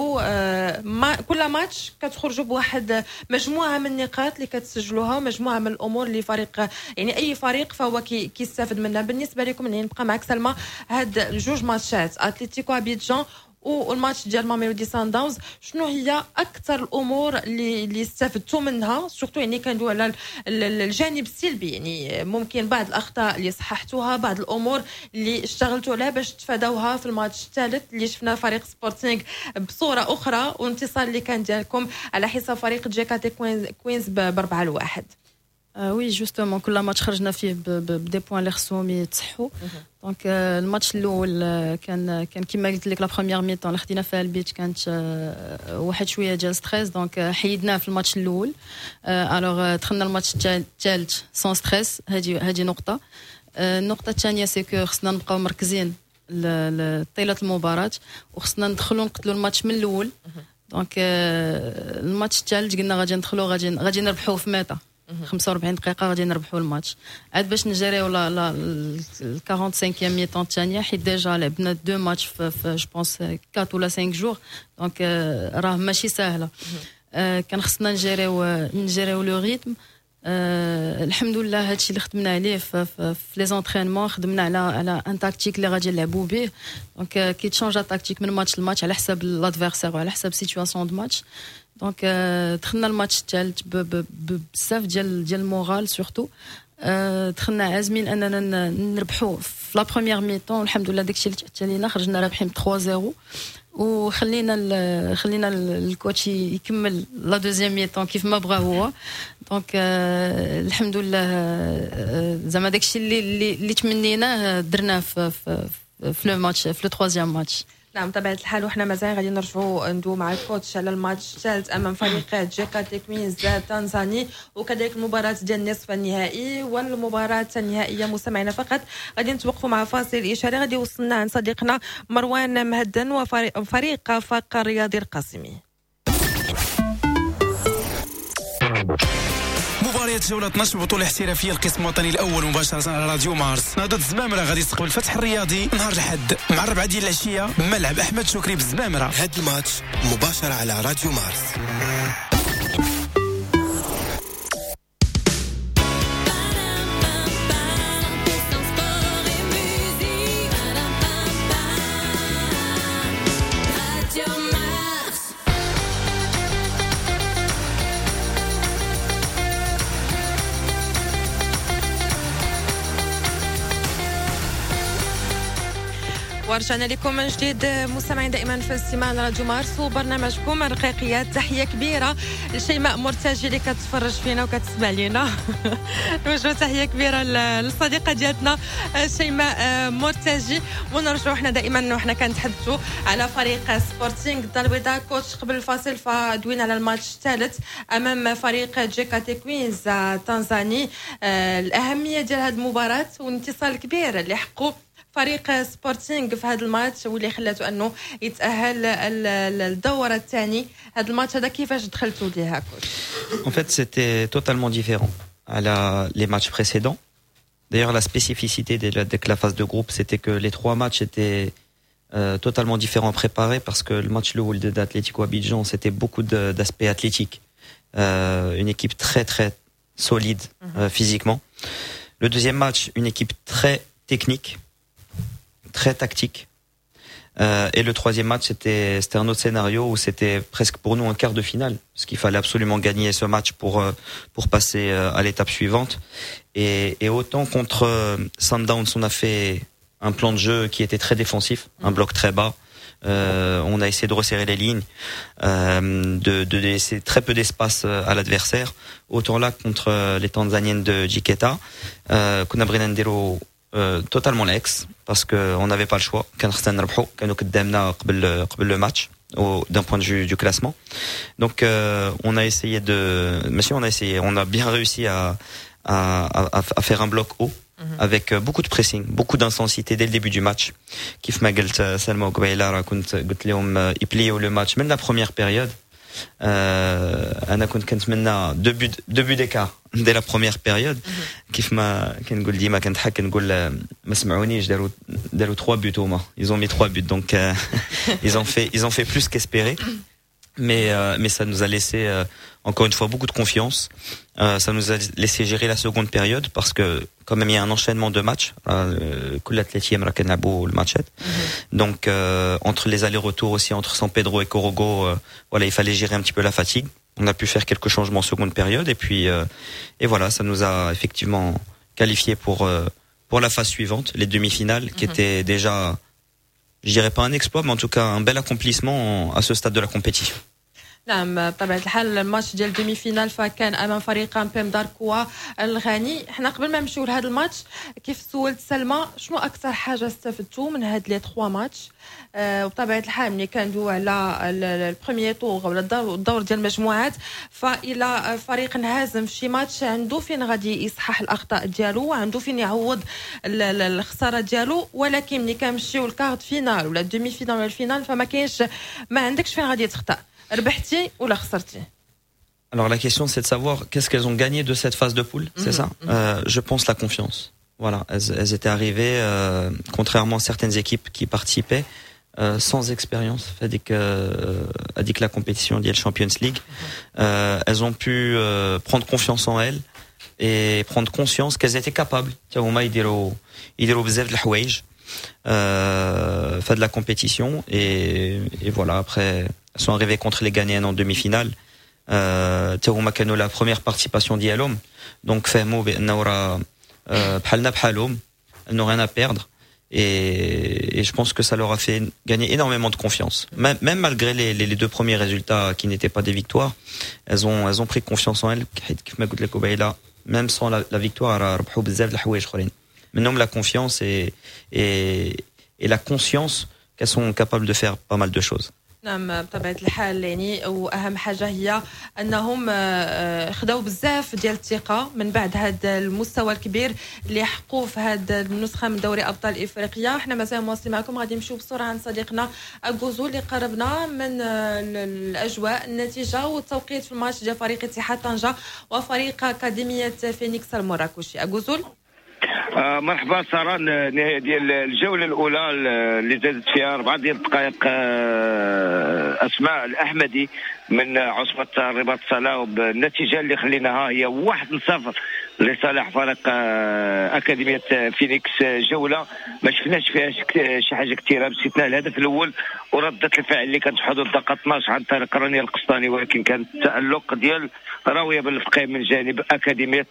كنقولوا كل ماتش كتخرجوا بواحد مجموعه من النقاط اللي كتسجلوها مجموعه من الامور اللي فريق يعني اي فريق فهو كيستافد منها بالنسبه لكم يعني نبقى معك سلمى هاد جوج ماتشات اتلتيكو ابيجان والماتش ديال ماميلودي سان داونز شنو هي اكثر الامور اللي استفدتوا منها سورتو يعني كندوي على الجانب السلبي يعني ممكن بعض الاخطاء اللي صححتوها بعض الامور اللي اشتغلتوا عليها باش تفادوها في الماتش الثالث اللي شفنا فريق سبورتينغ بصوره اخرى والانتصار اللي كان ديالكم على حساب فريق جيكاتي كوينز ب4-1 وي جوستومون كل ماتش خرجنا فيه بدي بوين اللي خصهم يتصحوا دونك الماتش الاول كان كيما قلت لك لا بروميير ميطون اللي خدينا فيها البيت كانت واحد شويه ديال ستريس دونك حيدناه في الماتش الاول الوغ دخلنا الماتش الثالث سون ستريس هذه نقطه النقطه الثانيه سي كو خصنا نبقاو مركزين طيله المباراه وخصنا ندخلوا نقتلوا الماتش من الاول دونك الماتش الثالث قلنا غادي ندخلوا غادي نربحوا في ميتا 45 دقيقة غادي نربحوا الماتش عاد باش نجريو لا 45 ميطون الثانية حيت ديجا لعبنا دو ماتش في جو بونس 4 ولا 5 جور دونك راه ماشي سهلة كان خصنا نجريو لو ريتم الحمد لله هادشي اللي خدمنا عليه في لي زونطرينمون خدمنا على ان تاكتيك اللي غادي نلعبوا به دونك كي تشونجا تاكتيك من ماتش لماتش على حساب لادفيرسير وعلى حساب سيتواسيون دو ماتش دونك دخلنا الماتش الثالث بزاف ديال المورال سورتو دخلنا عازمين اننا نربحوا في لا بروميير ميطون والحمد لله داكشي اللي تاثر لينا خرجنا رابحين 3-0 وخلينا الكوتش يكمل لا دوزيام ميطون كيف ما بغا هو دونك الحمد لله زعما داكشي اللي تمنيناه درناه في لو ماتش في لو تروازيام ماتش نعم طبيعة الحال وحنا مازال غادي نرجعوا ندوي مع الكوتش على الماتش الثالث امام فريق جيكاتي كوينز تنزاني وكذلك المباراة ديال النصف النهائي والمباراة النهائية مستمعينا فقط غادي نتوقفوا مع فاصل اشاري غادي يوصلنا عن صديقنا مروان مهدن وفريق فاق الرياضي القاسمي مباريات جولة 12 بطولة احترافية القسم الوطني الأول مباشرة على راديو مارس. نهضة الزمامرة غادي يستقبل الفتح الرياضي نهار الأحد مع 4 ديال العشية بملعب أحمد شكري بالزمامرة. هاد الماتش مباشرة على راديو مارس. ورجعنا لكم من جديد مستمعين دائما في الاستماع لراديو مارس وبرنامجكم الرقيقيات. تحيه كبيره لشيماء مرتجي اللي كتفرج فينا وكتسمع لينا نوجهوا تحيه كبيره للصديقه ديالتنا شيماء مرتجي. ونرجعوا حنا دائما وحنا كنتحدثوا على فريق سبورتينغ الدار البيضاء. كوتش قبل الفاصل فدوينا على الماتش الثالث امام فريق جيكاتي كوينز تنزاني الاهميه ديال هذه المباراه والانتصار الكبير اللي حققوا فريق سبورتينغ في هذا الماتش واللي خلاته انه يتاهل للدور الثاني. هذا الماتش هذا كيفاش دخلتوا ليه كوتش؟ En fait, c'était totalement différent à les matchs précédents. D'ailleurs, la spécificité de la phase de groupe, c'était que les 3 matchs étaient totalement différents préparés parce que le match d'Atlético Abidjan, c'était beaucoup d'aspects athlétiques. Une équipe très très solide physiquement. Le deuxième match, une équipe très technique, très tactique. Et le troisième match, c'était un autre scénario où c'était presque pour nous un quart de finale, parce qu'il fallait absolument gagner ce match pour passer à l'étape suivante. Et autant contre Sundowns, on a fait un plan de jeu qui était très défensif, un bloc très bas. On a essayé de resserrer les lignes, de laisser très peu d'espace à l'adversaire. Autant là contre les Tanzaniennes de Jiketa, كنا بغينا نديرو totalement l'ex parce que on n'avait pas le choix. كان خصنا نربحوا كانوا قدامنا قبل le match d'un point de vue du classement. Donc on a essayé on a bien réussi à faire un bloc haut avec beaucoup de pressing, beaucoup d'intensité dès le début du match. كيف ما قلت سلمى وقبيله راه كنت قلت لهم يبليو le match من la première période. انا كنت كنتمنى deux buts d'écart dès la première période. كيف ما كنقول ديما كنضحك نقول ما سمعونيش داروا 3 buts هما. Ils ont mis 3 buts donc ils ont fait plus qu'espérer. Mais ça nous a laissé encore une fois beaucoup de confiance. Ça nous a laissé gérer la seconde période parce que quand même il y a un enchaînement de matchs. كل 30 راه كنلعبوا الماتشات. Donc entre les allers-retours aussi entre San Pedro et Corogo, voilà, il fallait gérer un petit peu la fatigue. On a pu faire quelques changements en seconde période et puis et voilà, ça nous a effectivement qualifié pour la phase suivante, les demi-finales qui étaient déjà, je dirais pas un exploit, mais en tout cas un bel accomplissement à ce stade de la compétition. نعم بطبيعة الحال الماتش ديال الدومي فينال فكان امام فريق بيم داركوا الغاني. احنا قبل ما نمشيو لهذا الماتش كيف سولت سلمى شنو اكثر حاجه استفدتوا من هاد لي 3 ماتش وبطبيعة الحال ملي كندويو على البريمير طور ولا الدور ديال المجموعات فإلى فريق انهزم في شي ماتش عنده فين غادي يصحح الاخطاء ديالو عنده فين يعوض الخساره ديالو ولكن ملي كنمشيو للكارت فينال ولا الدومي فينال ولا الفينال فما كاينش ما عندكش فين غادي تخطأ ربحتي ولا خسرتي. Alors la question c'est de savoir qu'est-ce qu'elles ont gagné de cette phase de poule, c'est ça. Je pense la confiance. Voilà, elles étaient arrivées contrairement à certaines équipes qui participaient sans expérience. Dit que la compétition ديال Champions League, elles ont pu prendre confiance en elles et prendre conscience qu'elles étaient capables. هما يديروا بزاف د الحوايج de la compétition et voilà, après elles sont arrivées contre les Ghanéennes en demi-finale. هما كانوا la première participation ديالهم donc فهموا بأنه راه بحالنا بحالهم, elles n'ont rien à perdre et je pense que ça leur a fait gagner énormément de confiance. Même malgré les 2 premiers résultats qui n'étaient pas des victoires, elles ont pris confiance en elles. كيف ما قلت لك وبايله, même sans la victoire ربحوا بزاف د الحوايج اخرين. Maintenant la confiance et la conscience qu'elles sont capables de faire pas mal de choses. نعم بطبيعة الحال يعني واهم حاجه هي انهم خداو بزاف ديال الثقه من بعد هذا المستوى الكبير اللي حققوه في هذه النسخه من دوري ابطال افريقيا. احنا مازال مواصلين معكم, غادي نمشيو بسرعه عند صديقنا اغوزو اللي قربنا من الاجواء النتيجه والتوقيت في الماتش ديال فريق اتحاد طنجه وفريق اكاديميه فينيكس المراكشي. اغوزو مرحبا سارة. النهاية ديال الجولة الأولى اللي زادت فيها 4 ديال الدقائق أسماء الأحمدي من عصبة الرباط صلاح, بالنتيجة اللي خليناها هي 1-0 لصالح فريق أكاديمية فينيكس. جولة ما شفناش فيها شي حاجة كثيرة باستثناء الهدف الأول وردة الفعل اللي كانت في حدود الدقيقة 12 عن طريق رانيا القسطاني, ولكن كان التألق ديال راوية بالفقيه من جانب أكاديمية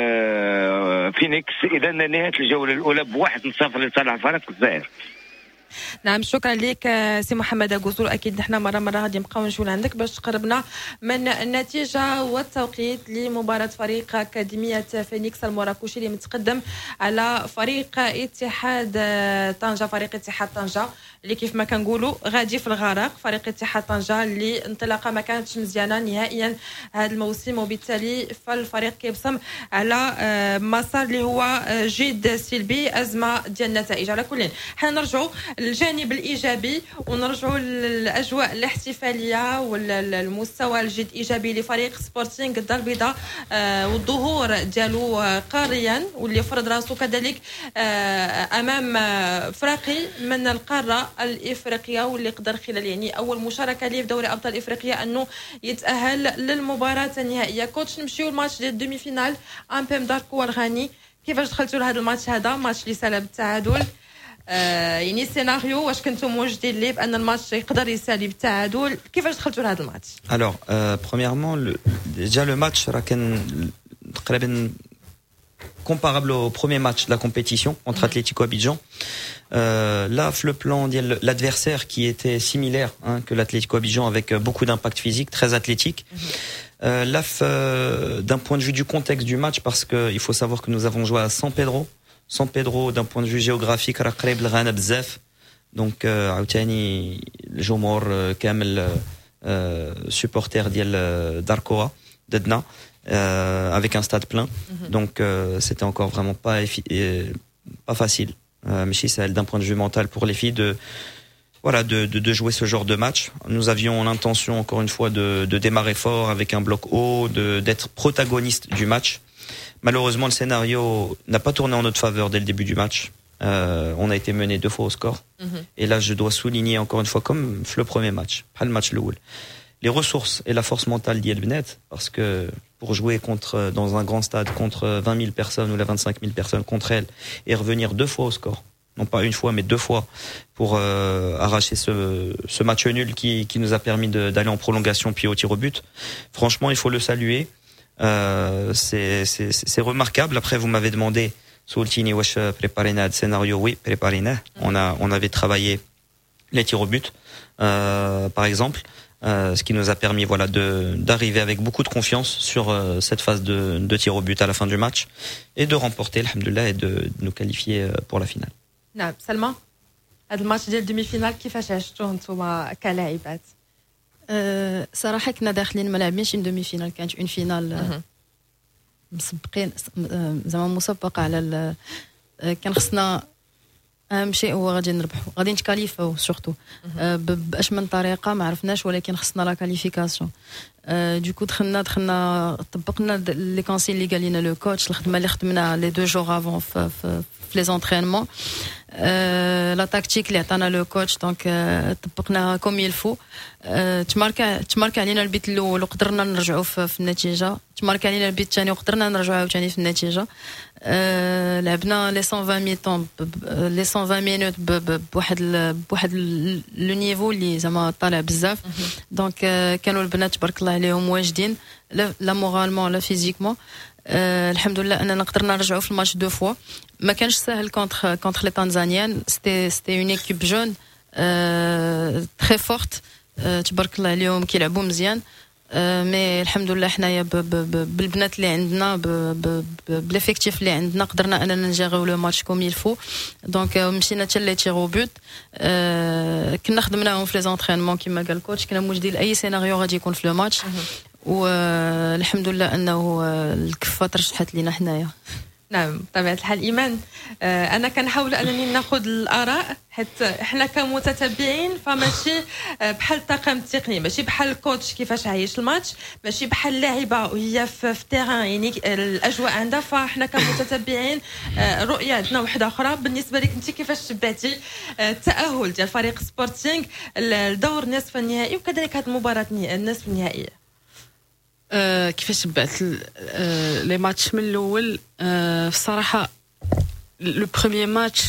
فينيكس. إذا نهاية الجولة الأولى 1-0 لصالح فريق الجزائر. نعم شكرا لك سي محمد أغوزو. اكيد نحن مره غادي نبقاو نجيو لعندك باش تقربنا من النتيجه والتوقيت لمباراه فريق اكاديميه فينيكس المراكشي اللي متقدم على فريق اتحاد طنجه. فريق اتحاد طنجه اللي كيف ما كنقولوا غادي في الغرق. فريق اتحاد طنجه اللي انطلاقه ما كانتش مزيانه نهائيا هذا الموسم وبالتالي فالفريق كيبصم على مسار اللي هو جد سلبي, ازمه ديال النتائج. على كل حنا نرجعوا الجانب الايجابي ونرجعوا للاجواء الاحتفاليه والمستوى الجد ايجابي لفريق سبورتينغ الدار البيضاء والظهور ديالو قاريا واللي فرض راسو كذلك امام فريقي من القاره الافريقيه واللي قدر خلال يعني اول مشاركه ليه في دوري ابطال افريقيا انه يتاهل للمباراه النهائيه. كوتش نمشيو الماتش ديال الدومي فينال ام بيم داركوا الغاني, كيفاش دخلتوا لهذا الماتش؟ هذا ماتش اللي سال بالتعادل, يعني سيناريو واش كنتم موجدين ليه بان الماتش يقدر يسالي بالتعادل؟ كيفاش دخلتوا لهذا الماتش؟ Alors premièrement déjà le match راه كان تقريبا comparable au premier match de la compétition entre Atlético Abidjan. Là, le plan de l'adversaire qui était similaire que l'Atlético Abidjan avec beaucoup d'impact physique, très athlétique. Là, d'un point de vue du contexte du match, parce que il faut savoir que nous avons joué à San Pedro. San Pedro, d'un point de vue géographique, راه قريب لغانا بزاف. Donc عاوتاني الجمهور كامل supporter ديال داركوا. d'Edna, avec un stade plein. Donc c'était encore vraiment pas facile. Mais si c'est d'un point de vue mental pour les filles de jouer ce genre de match. Nous avions l'intention, encore une fois, de démarrer fort avec un bloc haut, d'être protagoniste du match. Malheureusement, le scénario n'a pas tourné en notre faveur dès le début du match. On a été mené 2 fois au score. Et là, je dois souligner encore une fois, comme le premier match, pas le match Loul, les ressources et la force mentale d'Yel Benet, parce que pour jouer dans un grand stade contre 20 000 personnes ou 25 000 personnes contre elle, et revenir 2 fois au score, non pas une fois, mais 2 fois, pour arracher ce match nul qui nous a permis d'aller en prolongation puis au tir au but. Franchement, il faut le saluer. C'est remarquable. Après, vous m'avez demandé, Soultini, wesh, préparez un scénario. Oui, préparez. On avait travaillé les tirs au but, par exemple, ce qui nous a permis, d'arriver avec beaucoup de confiance sur cette phase de tir au but à la fin du match et de remporter, alhamdoulilah, et de nous qualifier pour la finale. نعم سلمى هذا الماتش ديال الدومي فينال كيفاش عشتوه نتوما كلاعبات؟ صراحه كنا داخلين ما لاعبينش دومي فينال كانت اون فينال مسبقين زعما مسابقه على كان خصنا اهم شيء هو غادي نربحوا غادي نتكاليفاو سورتو باش من طريقه ما عرفناش ولكن خصنا لا كاليفيكاسيون دوكو دخلنا طبقنا لي كونسيل اللي قال لنا لو كوتش الخدمه اللي خدمنا لي 2 جور افون في les entraînements la tactique اللي عطانا لو كوتش دونك طبقناها كوم يلفو تمارك علينا البيت الاول وقدرنا نرجعوا في النتيجه تمارك علينا البيت الثاني وقدرنا نرجعوا عاوتاني في النتيجه لعبنا لي 120 ميطون لي 120 مينوت بواحد لو نيفو اللي زعما طالع بزاف دونك كانوا البنات تبارك الله عليهم واجدين لا مورالمون لا فيزيكمون الحمد لله اننا قدرنا نرجعوا في الماتش 2 فوا ما كانش سهل contre les Tanzaniennes c'était une équipe jeune très forte تبارك الله عليهم كيلعبوا مزيان مي الحمد لله حنايا بالبنات اللي عندنا بالافيكتيف اللي عندنا قدرنا اننا نجيريو لو ماتش كوم يلفو دونك مشينا حتى لي تيرو بوت كنا خدمناهم في لي زونطرينمون كيما قال الكوتش كنا موجدين اي سيناريو غادي يكون في لو ماتش والحمد لله انه الكفه ترشحت لينا حنايا. نعم بطبيعة الحال إيمان أنا كنحاول أنني ناخذ الآراء حتى إحنا كمتتبعين فماشي بحال الطاقم التقني ماشي بحال الكوتش كيفاش عايش الماتش ماشي بحال اللاعبة وهي في تيران يعني الأجواء عندها فإحنا كمتتبعين رؤية عندنا واحدة أخرى بالنسبة لك أنت كيفاش تبعتي التأهل ديال فريق سبورتينغ لدور نصف النهائي وكذلك هذه المباراة النصف النهائية كيفاش تبعت لي ماتش من الاول الصراحه لو بروميير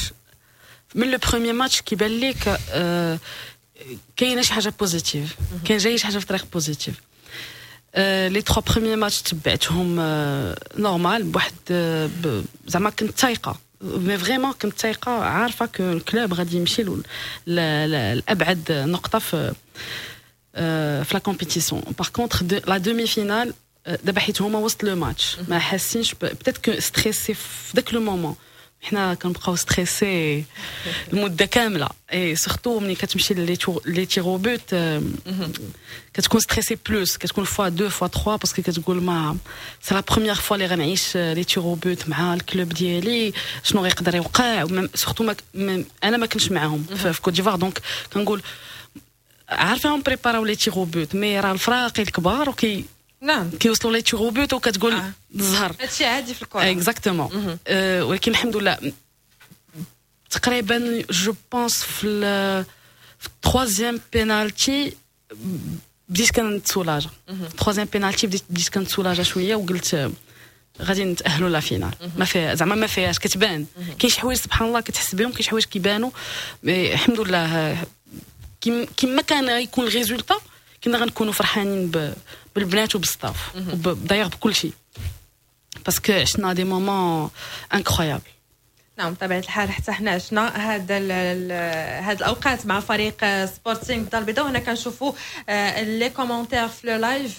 ماتش كيبان لك كاينه شي حاجه بوزيتيف كاين جاي شي حاجه في طريق بوزيتيف لي 3 بروميير ماتش تبعتهم نورمال بواحد زعما كنت تايقه مي فريمون كنت تايقه عارفه كو الكلوب غادي يمشي لابعد نقطه في لا كومبيتيسيون باغ كونطخ لا دومي فينال دابا حيت هما وسط لو ماتش ما حاسينش بتيت كو ستريسي في داك لو مومون حنا كنبقاو ستريسي المده كامله اي سورتو ملي كتمشي لي تيرو بوت كتكون ستريسي بلوس كتكون فوا 2 فوا 3 باسكو كتقول ما سي لا بروميير فوا لي غنعيش لي تيرو بوت مع الكلوب ديالي شنو غيقدر يوقع سورتو انا ما كنتش معاهم في كوت ديفوار دونك كنقول عارفاهم بريباراو لي تيرو بوت مي راه الفراقي الكبار نعم كيوصلوا لي تيرو بوت وكتقول الزهر هادشي عادي في الكره اكزاكتومون ولكن الحمد لله تقريبا جو بونس في الثروازيام بينالتي بديت كنتسولاجا الثروازيام بينالتي بديت كنتسولاجا شويه وقلت غادي نتاهلوا لا فينال ما فيها زعما ما فيهاش كتبان كاين شي حوايج سبحان الله كتحس بهم كاين شي حوايج كيبانوا الحمد لله كيما كان يكون الريزولطا كنا غنكونوا فرحانين بالبنات وبالستاف داير بكل شيء باسكو عشنا دي مومون انكرويابل. نعم بطبيعة الحال حتى حنا عشنا هاد الاوقات مع فريق سبورتينغ الدار البيضاء وهنا كنشوفوا لي كومونتير في لو لايف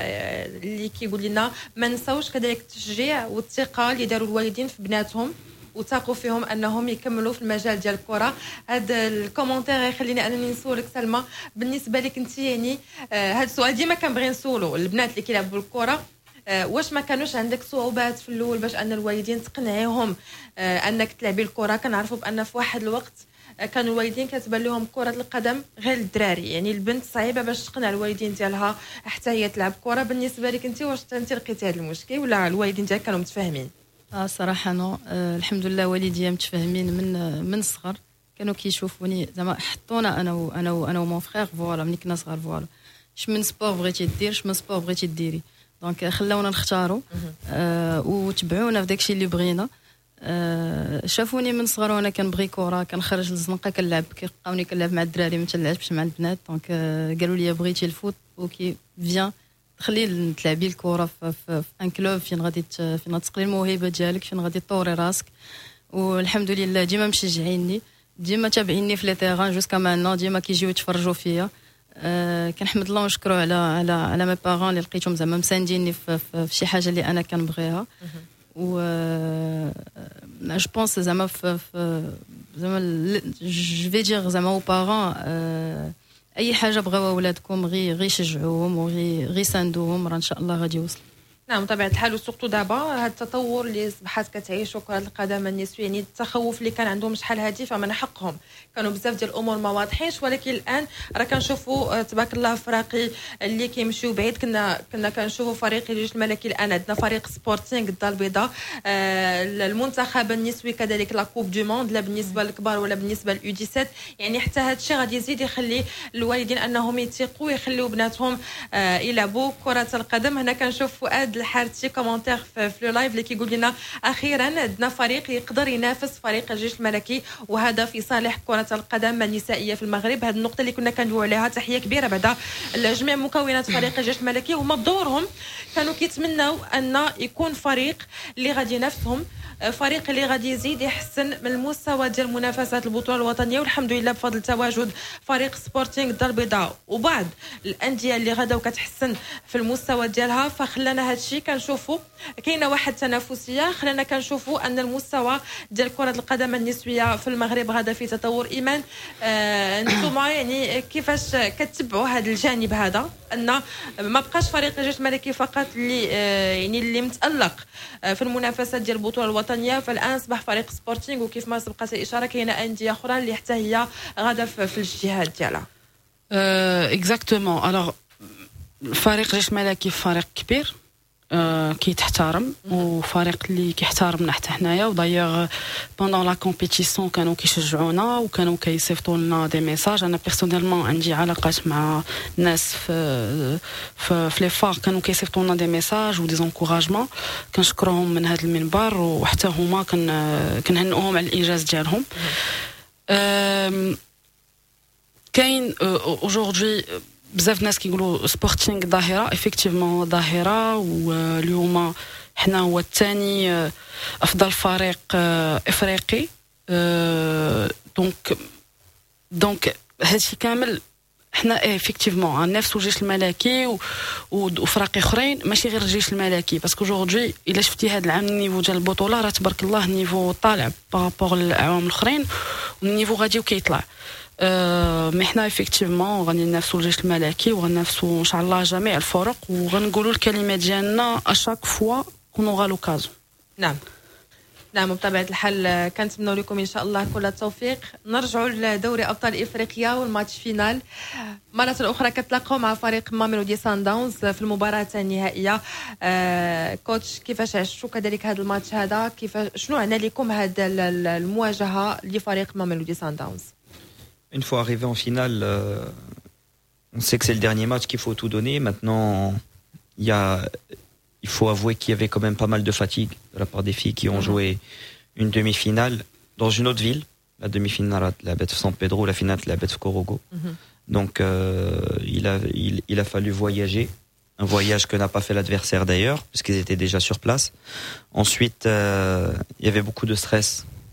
اللي كيقول لنا ما نساوش كذلك التشجيع والثقه اللي داروا الوالدين في بناتهم وثقوا فيهم انهم يكملوا في المجال ديال الكره. هذا الكومونتير يخليني انني نسولك سلمى، بالنسبه لك انت يعني هذا السؤال ديما كنبغي نسولو البنات اللي كيلعبوا الكره، واش ما كانوش عندك صعوبات في الاول باش ان الوالدين تقنعيهم انك تلعبي الكره؟ كنعرفوا بان في واحد الوقت كانوا الوالدين كتبان لهم كره القدم غير الدراري، يعني البنت صعيبه باش تقنع الوالدين ديالها حتى هي تلعب كره. بالنسبه لك انت واش انت لقيتي هذا المشكل ولا الوالدين ديالك كانوا متفاهمين؟ صراحه انا الحمد لله والديا متفاهمين من الصغر، كانوا كيشوفوني زعما حطونا انا ومون فخير فوالا ملي كنا صغار فوالا اش من سبور بغيتي دير اش من سبور بغيتي ديري، دونك خلاونا نختاروا وتبعونا في داكشي اللي بغينا. شافوني من صغر وانا كنبغي كره، كنخرج للزنقه كنلعب، كيلقاوني كنلعب مع الدراري ما تنلعبش مع البنات، دونك قالوا لي بغيتي الفوت اوكي فيان خلي تلعبي الكره في ان كلوب فين غادي تسقلي الموهبه ديالك، فين غادي تطوري راسك. والحمد لله ديما مشجعيني، ديما تابعيني في لي تيران جوسكا مانو، ديما كيجيو يتفرجوا فيا. كنحمد الله ونشكروا على مي بارون اللي لقيتهم زعما مسانديني في شي حاجه اللي انا كنبغيها. و جو بونس زعما زعما جو في دير زعما او بارون اي حاجه بغاو اولادكم غير يشجعوهم وغير يساندوهم، راه ان شاء الله غادي يوصل. نعم طبيعة الحال، وسورتو دابا هذا التطور اللي اصبحت كتعيشوا كرة القدم النسوية، يعني التخوف اللي كان عندهم شحال هادي فمن حقهم، كانوا بزاف ديال الامور ما واضحينش، ولكن الان راه كنشوفوا تبارك الله فراقي اللي كيمشيو بعيد. كنا كنشوفوا فريق الجيش الملكي، الان عندنا فريق سبورتينغ الدار البيضاء، المنتخب النسوي كذلك لا كوب دو موند، لا بالنسبه للكبار ولا بالنسبه لليو 17. يعني حتى هذا الشيء غادي يزيد يخلي الوالدين انهم يثقوا يخليوا بناتهم يلعبوا كرة القدم. هنا كنشوف فؤاد الحارتي كومونتير في لو لايف اللي كيقول لنا اخيرا عندنا فريق يقدر ينافس فريق الجيش الملكي، وهذا في صالح كرة القدم النسائية في المغرب. هذه النقطة اللي كنا كندويو عليها، تحية كبيرة بعدا لجميع مكونات فريق الجيش الملكي، هما بدورهم كانوا كيتمناو ان يكون فريق اللي غادي ينافسهم، فريق اللي غادي يزيد يحسن من المستوى ديال منافسات البطوله الوطنيه. والحمد لله بفضل تواجد فريق سبورتينغ الدار البيضاء وبعض الانديه اللي غداو كتحسن في المستوى ديالها، فخلانا هذا الشيء كنشوفوا كاينه واحد التنافسيه، خلانا كنشوفوا ان المستوى ديال كره القدم النسويه في المغرب غدا في تطور. ايمان انتم يعني كيفاش كتبعوا هذا الجانب هذا، ان ما بقاش فريق الجيش الملكي فقط اللي يعني اللي متالق في المنافسات ديال البطوله الوطنيه، فالان اصبح فريق سبورتينغ وكيف ما سبقت الاشاره كاينه انديه اخرى اللي حتى هي غاده في الاجتهاد ديالها. اكزاكتومون. الوغ فريق الجيش الملكي فريق كبير كيتحترم وفريق اللي كيحترمنا حتى حنايا، ودايوغ بوندون لا كومبيتيسيون كانوا كيشجعونا وكانوا كيصيفطوا لنا دي ميساج. انا بيرسونيلمون عندي علاقات مع ناس في لي فار كانوا كيصيفطوا لنا دي ميساج ودي زونكوراجمون، كنشكرهم من هذا المنبر، وحتى هما كنهنئوهم على الانجاز ديالهم. كاين اوجوردي بزاف ناس كيقولوا سبورتينغ ظاهره، افيكتيفمون ظاهره، واليوم حنا هو الثاني افضل فريق افريقي. دونك هادشي كامل حنا افيكتيفمون نفس الجيش الملكي وفرق اخرين، ماشي غير الجيش الملكي، باسكو جوردي الا شفتي هذا العام النيفو ديال البطوله راه تبارك الله النيفو طالع بارابور للاعوام الاخرين، والنيفو غادي وكيطلع. مي حنا افيكتيفمون غادي ننافسوا الجيش الملكي وغننافسوا ان شاء الله جميع الفرق، وغنقولوا الكلمه ديالنا اشاك فوا كونوغا لوكازون. نعم بطبيعة الحال كنتمنوا لكم إن شاء الله كل التوفيق. نرجعوا لدوري أبطال إفريقيا والماتش فينال، مرة أخرى كتلاقوا مع فريق ماميلودي سان داونز في المباراة النهائية. كوتش كيفاش عشتوا كذلك هذا الماتش هذا، شنو عنا لكم هذا المواجهة لفريق ماميلودي سان داونز؟ Une fois arrivé en finale, on sait que c'est le dernier match qu'il faut tout donner. Maintenant, il faut avouer qu'il y avait quand même pas mal de fatigue de la part des filles qui ont joué une demi-finale dans une autre ville. La demi-finale de la bête de San Pedro, la finale de la bête de Corogo. Donc, il a fallu voyager. Un voyage que n'a pas fait l'adversaire d'ailleurs, puisqu'ils étaient déjà sur place. Ensuite, il y avait beaucoup de stress.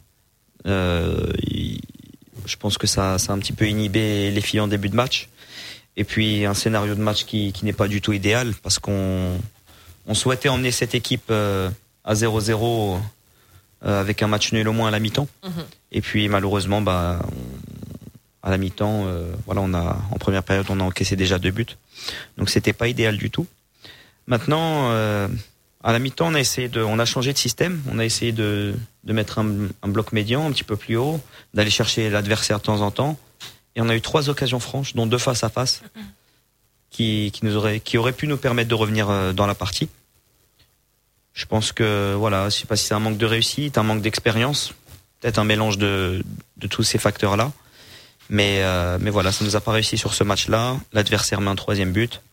Je pense que ça a un petit peu inhibé les filles en début de match. Et puis un scénario de match qui n'est pas du tout idéal, parce qu'on souhaitait emmener cette équipe à 0-0 avec un match nul au moins à la mi-temps. Et puis malheureusement, à la mi-temps, en première période, on a encaissé déjà 2 buts. Donc c'était pas idéal du tout. Maintenant, à la mi-temps, on a changé de système. On a essayé de mettre un bloc médian un petit peu plus haut, d'aller chercher l'adversaire de temps en temps. Et on a eu 3 occasions franches, dont 2 face à face, qui auraient pu nous permettre de revenir dans la partie. Je pense que je sais pas si c'est un manque de réussite, un manque d'expérience, peut-être un mélange de tous ces facteurs-là. Mais voilà, ça nous a pas réussi sur ce match-là. L'adversaire met un 3e but.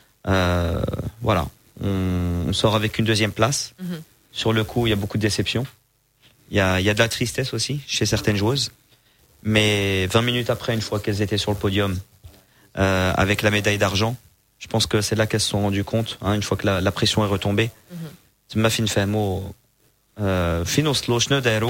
On sort avec une 2e place. Sur le coup, il y a beaucoup de déception. Il y a de la tristesse aussi chez certaines joueuses. Mais 20 minutes après, une fois qu'elles étaient sur le podium, avec la médaille d'argent, je pense que c'est là qu'elles se sont rendues compte, une fois que la pression est retombée. ما فين نفهموا فين وصلوا شنو داروا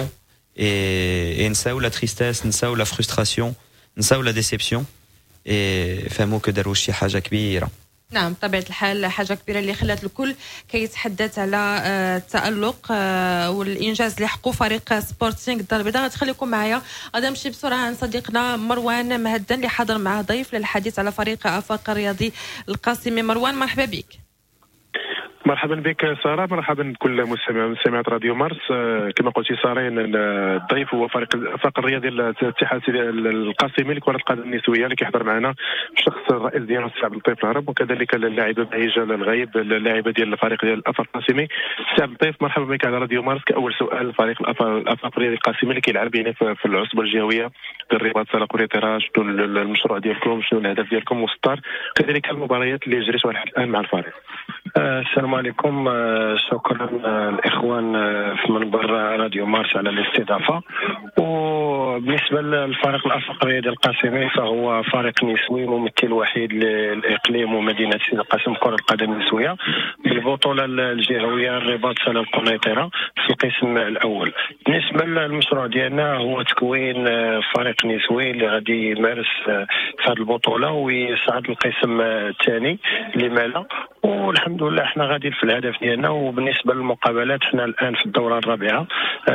et نساو la tristesse, نساو la frustration, نساو la déception et فهموا que داروا شي حاجة كبيرة. نعم بطبيعة الحال حاجة كبيرة اللي خلات الكل كيتحدث على التألق والإنجاز اللي حققه فريق سبورتينغ الدار البيضاء. تخليكم معايا غادي نمشي بسرعة عن صديقنا مروان مهدن اللي حاضر معه ضيف للحديث على فريق آفاق الرياضي القاسمي. مروان مرحبا بك. مرحبا بك سارة، مرحبا بكل مستمعات راديو مارس. كما قلتي سارين، الضيف هو فريق الآفاق الرياضي الاتحاد القاسمي لكرة القدم النسوية اللي كيحضر معنا الشخص الرئيس ديالو السي عبد اللطيف الهرب، وكذلك اللاعبة بعيجة الغايب اللاعبة ديال الفريق ديال الآفاق القاسمي. السي عبد اللطيف مرحبا بك على راديو مارس. كأول سؤال، فريق الآفاق الرياضي القاسمي اللي كيلعب يعني في العصبة الجهوية الرباط سلا تيراج، شنو المشروع ديالكم، شنو الهدف ديالكم وسطار، كذلك المباريات اللي جريتوا الان مع الفريق. السلام عليكم. شكرا الإخوان في منبر راديو مارس على الاستضافة. وبالنسبة للفريق الآفاق الرياضي القاسمي فهو فريق نسوي ممثل وحيد للإقليم ومدينة سيدي القاسم كرة القدم النسوية في البطولة الجهوية الرباط سلا القنيطرة في القسم الأول. بالنسبة للمشروع ديالنا هو تكوين فريق نسوي اللي غادي يمارس في هذه البطولة ويصعد القسم الثاني لما لا. والحمد لله احنا غادي في الهدف ديالنا. وبالنسبه للمقابلات احنا الان في الدوره الرابعه،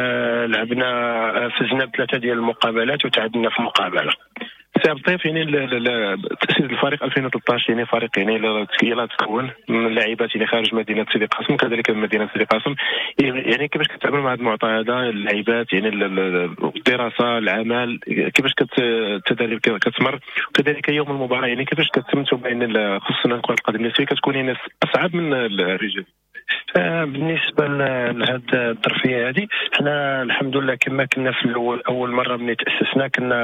لعبنا فزنا ب3 ديال المقابلات وتعادلنا في مقابله. سي عبد اللطيف، يعني تأسيس الفريق 2013 يعني فريق يعني يلا تكون من اللاعبات يعني خارج مدينة سيدي قاسم كذلك من مدينة سيدي قاسم، يعني كيفاش كتعاملوا مع هذا المعطى هذا اللاعبات، يعني الدراسة العمل، كيفاش التدريب كتمر، وكذلك يوم المباراة يعني كيفاش كتمتوا بين خصوصا كرة القدم النسوية كتكون يعني أصعب من الرجال؟ بالنسبه لهذه الظرفيه هذه احنا الحمد لله كما كنا في الاول اول مره ملي تاسسنا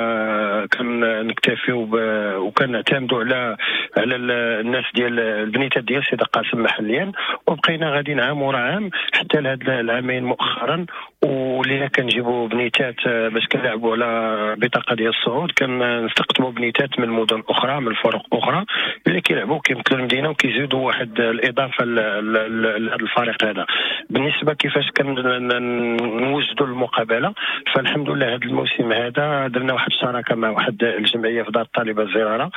كنا نكتفيو وكنعتمدوا على الناس ديال البنيتات ديال سيدي قاسم محليا، وبقينا غاديين عام ورا عام حتى لهاد العامين مؤخرا. ولينا كنجيبوا بنيتات باش كنلعبوا على بطاقه ديال الصعود، كنستقطبوا بنيتات من مدن اخرى من فرق اخرى اللي كيلعبوا كيمثلوا المدينه وكيزيدوا واحد الاضافه لهذا الفريق هذا. بالنسبه كيفاش كنوجدوا المقابله، فالحمد لله هذا الموسم هذا درنا واحد الشراكه مع واحد الجمعيه في دار الطالبه الزراره،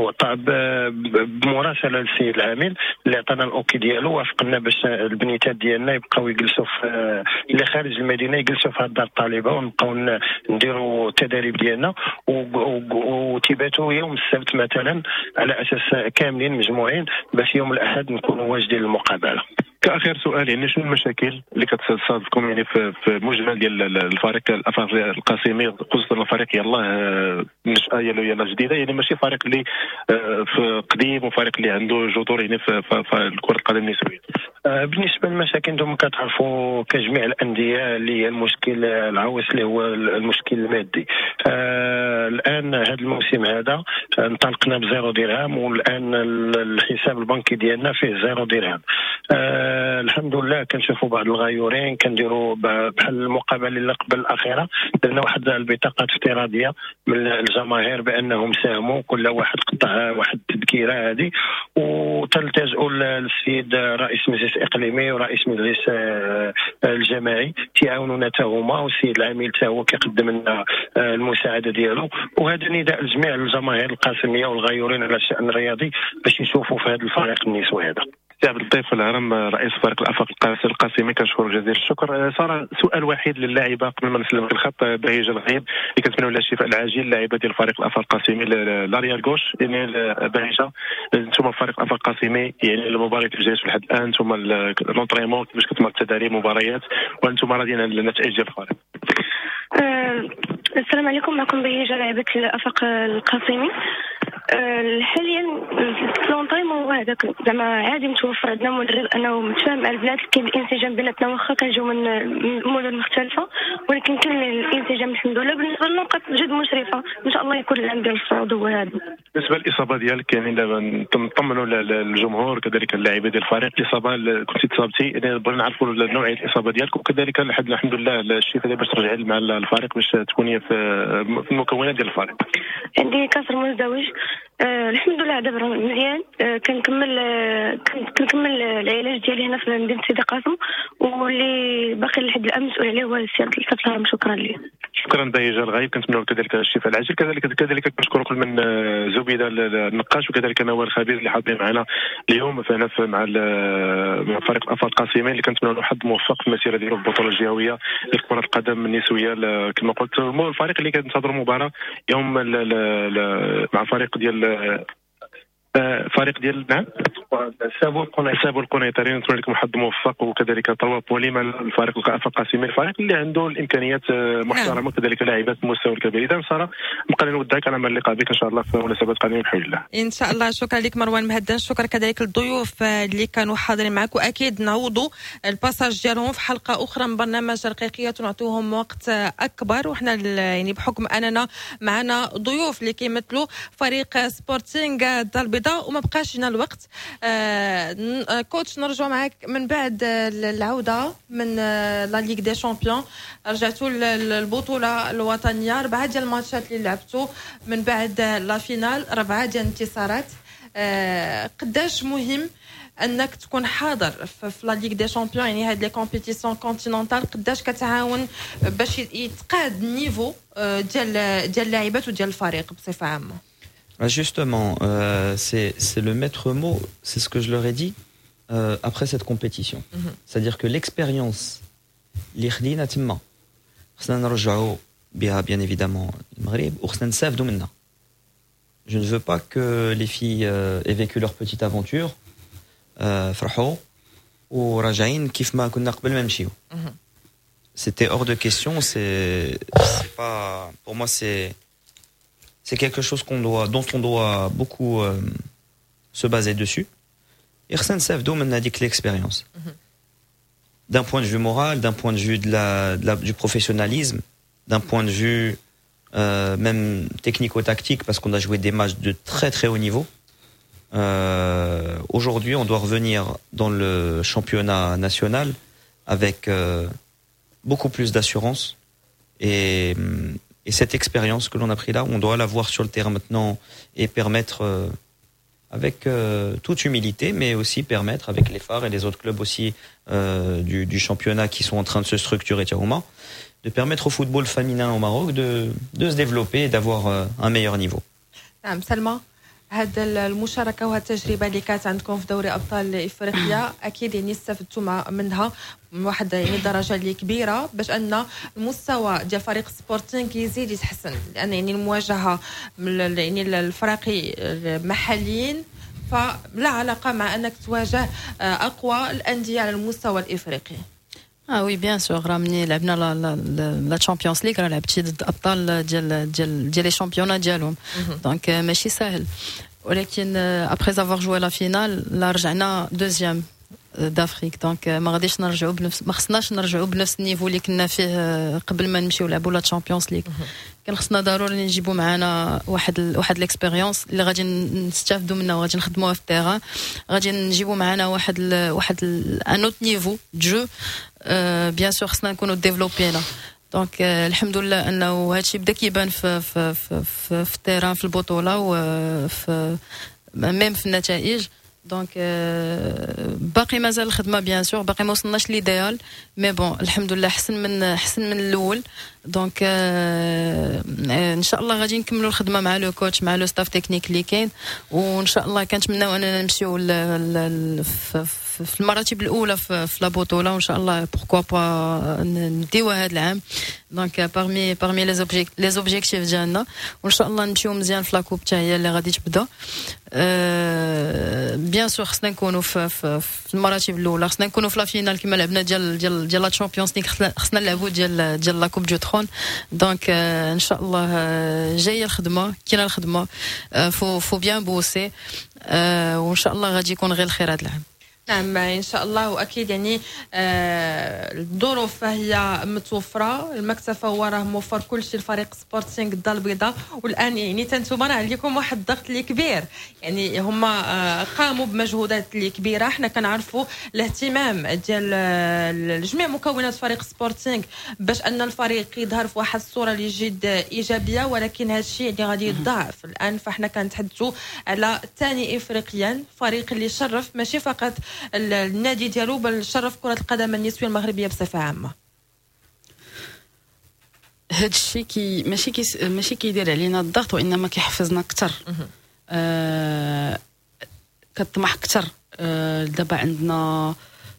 بمراسله للسيد العامل اللي عطانا الاوكي ديالو، وافقنا باش البنيتات ديالنا يبقاو يجلسوا في اللي خارج المدينه يجلسوا في دار الطالبه، ونبقاو نديروا التدريب ديالنا وتباتوا يوم السبت مثلا على اساس كاملين مجموعين باش يوم الاحد نكونوا واجدين للمقابله. كاخر سؤال، يعني شنو المشاكل اللي كتصادفكم يعني في مجمل ديال الفريق الآفاق القاسمي، خصوصا الفريق يلاه نشأة يلا جديده، يعني ماشي فريق اللي في قديم وفريق اللي عنده جذور يعني في كرة القدم النسوية؟ بالنسبه للمشاكل انتم كتعرفوا كجميع الانديه اللي هي المشكل العويص اللي هو المشكل المادي. الان هذا الموسم هذا انطلقنا ب0 درهم، والان الحساب البنكي ديالنا فيه 0 درهم. الحمد لله كنشوفوا بعض الغيورين كنديروا بحال المقابله اللي قبل الاخيره درنا واحد البطاقات افتراضيه من الجماهير بانهم ساهموا، كل واحد قطع واحد التذكيره هذه، وتلتجئوا للسيد رئيس مجلس اقليمي ورئيس مجلس الجماعي تيعاونونا حتى هما، والسيد العميل حتى هو كيقدم لنا المساعده ديالو. وهذا نداء لجميع الجماهير القاسميه والغيورين على الشان الرياضي باش يشوفوا في هذا الفريق النسوي هذا. سي عبد اللطيف الهرم رئيس فريق الافاق القاسمي كنشكر جزيل الشكر. صار سؤال واحد للاعيبه قبل ما نسلم الخط بهيجه الغيب اللي كنتمنوا لها الشفاء العاجل اللاعبه ديال فريق الافاق القاسمي لاريال غوش يعني بهيجه انتم فريق الافاق القاسمي يعني المباريات اللي جايه لحد الان انتم لونطريمون كيفاش كتمارس التدريب مباريات وانتم راضيين على النتائج ديال الفريق؟ السلام عليكم، معكم بهيجه لاعبه الافاق القاسمي. حاليا لونطريمون هو هذاك زعما عادي متوفر عندنا مدرب انه متفاهم مع البنات، كاين الانسجام بيناتنا واخا كنجيو من مدن مختلفه ولكن كاين الانسجام الحمد لله. بالنسبه للنقط جد مشرفه ان شاء الله يكون العام ديال الصعود هو هذا. بالنسبه للاصابه ديالك يعني دابا نطمنوا للجمهور كذلك اللاعبين ديال الفريق الاصابه كنتي تصابتي يعني بغينا نعرفوا نوعيه الاصابه ديالك وكذلك الحمد لله الشفاء باش ترجعي مع الفريق باش تكوني في المكونات ديال الفريق. عندي كسر مزدوج الحمد لله دابا مزيان. كنكمل العلاج ديالي هنا في مدينه سيدي قاسم واللي باقي لحد الان مسؤول عليه هو السي عبد اللطيف الهرم. شكرا ليه. شكرا بهيجه الغايب كنتمنوا كذلك الشفاء العاجل. كذلك كنشكر كل من زبيده النقاش وكذلك نوال الخبير اللي حاضرين معنا اليوم مع فريق الافاق القاسمي اللي كنتمنوا له حظ موفق في المسيره ديالو في البطوله الجهويه لكره القدم النسويه. كما قلت الفريق اللي كنتظروا مباراه يوم مع فريق ديال نعم سابو القنيطري. نتمنى لكم حظ موفق وكذلك طلب وليمه الفريق الافاق القاسمي الفريق اللي عنده الامكانيات محترمه وكذلك لاعبات المستوى الكبير. اذا ساره نبقى نودعك على اللقاء بك ان شاء الله في مناسبات قادمه بحول الله ان شاء الله. شكرا لك مروان مهدان، شكرا كذلك للضيوف اللي كانوا حاضرين معك واكيد نعوضوا الباساج ديالهم في حلقه اخرى من برنامج رقيقيه ونعطيوهم وقت اكبر. وحنا يعني بحكم اننا معنا ضيوف اللي كيمثلوا فريق سبورتينغ دار البيضاء وما بقاش لنا الوقت. كوتش نرجع معك من بعد العوده من لا ليغ دي شامبيون، رجعتوا للبطوله الوطنيه 4 ديال الماتشات اللي لعبتوا من بعد لا فينال 4 ديال الانتصارات. قداش مهم انك تكون حاضر في لا ليغ دي شامبيون يعني هاد لي كومبيتيسيون كونتينونتال، قداش كتعاون باش يتقاد النيفو ديال اللاعبات وديال الفريق بصفه عامه؟ Justement, c'est le maître mot, c'est ce que je leur ai dit après cette compétition. C'est-à-dire que l'expérience, l'ikhdina timma, khsna narja'ou biha bien évidemment le Maghreb, ou khsna nsafdou minna. Je ne veux pas que les filles aient vécu leur petite aventure, farhou, ou raja'in kif ma kunna qabel ma nmshiou. C'était hors de question, c'est pas, pour moi c'est quelque chose dont on doit beaucoup se baser dessus. Et Khsan Safdou m'a dit que l'expérience. D'un point de vue moral, d'un point de vue du professionnalisme, d'un point de vue même technico-tactique, parce qu'on a joué des matchs de très très haut niveau. Aujourd'hui, on doit revenir dans le championnat national avec beaucoup plus d'assurance et cette expérience que l'on a pris là, on doit la voir sur le terrain maintenant et permettre, avec toute humilité, mais aussi permettre avec les phares et les autres clubs aussi du championnat qui sont en train de se structurer, de permettre au football féminin au Maroc de se développer et d'avoir un meilleur niveau. Salma, هاد المشاركة وهالتجربة اللي كانت عندكم في دوري أبطال إفريقيا أكيد يعني استفدتوا منها من واحد يعني الدرجة اللي كبيرة باش أن المستوى ديال فريق سبورتينغ يزيد يتحسن، لأن يعني المواجهة يعني الفرق المحليين فلا علاقة مع أنك تواجه أقوى الأندية على المستوى الإفريقي. وي بيان سور رامني لعبنا لا تشامبيونز ليغ، راه لعبتي ضد ابطال ديال لي شامبيونات ديالهم، دونك ماشي ساهل. ولكن ابري افوار جوي لا فينال لا رجعنا دوزيام دافريك، دونك ما غاديش نرجعوا ما خصناش نرجعوا بنفس النيفو اللي كنا فيه قبل ما نمشيو نلعبوا لا تشامبيونز ليغ. كان خصنا ضروري نجيبوا معنا واحد ليكسبيريونس اللي غادي نستافدوا منها وغادي نخدموها في التيران، غادي نجيبوا معنا واحد ان اوت نيفو جو. بيان سور خصنا نكونوا ديفلوبينا، دونك الحمد لله انه هادشي بدا كيبان في التيران في البطوله وفي ميم في النتائج. دونك باقي مازال الخدمه بيان سور باقي ما وصلناش ليديال مي بون الحمد لله احسن من الاول دونك ان شاء الله غادي نكملوا الخدمه مع لو كوتش مع لو ستاف تكنيك اللي كاين وان شاء الله كنتمناو اننا نمشيو في المراتب الاولى في لا بطوله وان شاء الله بوركوا با نديوها هذا العام دونك parmi les objectifs ديالنا وان شاء الله نمشيو مزيان في لا كوب حتى هي اللي غادي تبدا بيان سور خصنا نكونوا في المراتب الاولى خصنا نكونوا في لا فينال كما لعبنا ديال لا تشامبيونز ليغ خصنا نلعبوا ديال لا كوب دو ترون دونك ان شاء الله جايه الخدمه كاينه الخدمه فو بيان بوسي وان شاء الله غادي يكون غير الخير هذا العام نعم ان شاء الله واكيد يعني الظروف هي متوفره المكتفه هو راه موفر كل شيء لفريق سبورتينغ الدار البيضاء والان يعني تنتوما راه عليكم واحد الضغط اللي كبير يعني هما قاموا بمجهودات اللي كبيره حنا كنعرفوا الاهتمام ديال جميع مكونات فريق سبورتينغ باش ان الفريق يظهر في واحد الصوره اللي جد ايجابيه ولكن هذا الشيء اللي غادي يتضاعف الان فاحنا كنتحدثوا على ثاني افريقيا فريق اللي شرف ماشي فقط النادي ديالو بل شرف كرة القدم النسوية المغربية بصفة عامة هذا الشيء ماشي كيدير علينا الضغط وانما كيحفزنا اكثر كطمح اكثر دابا عندنا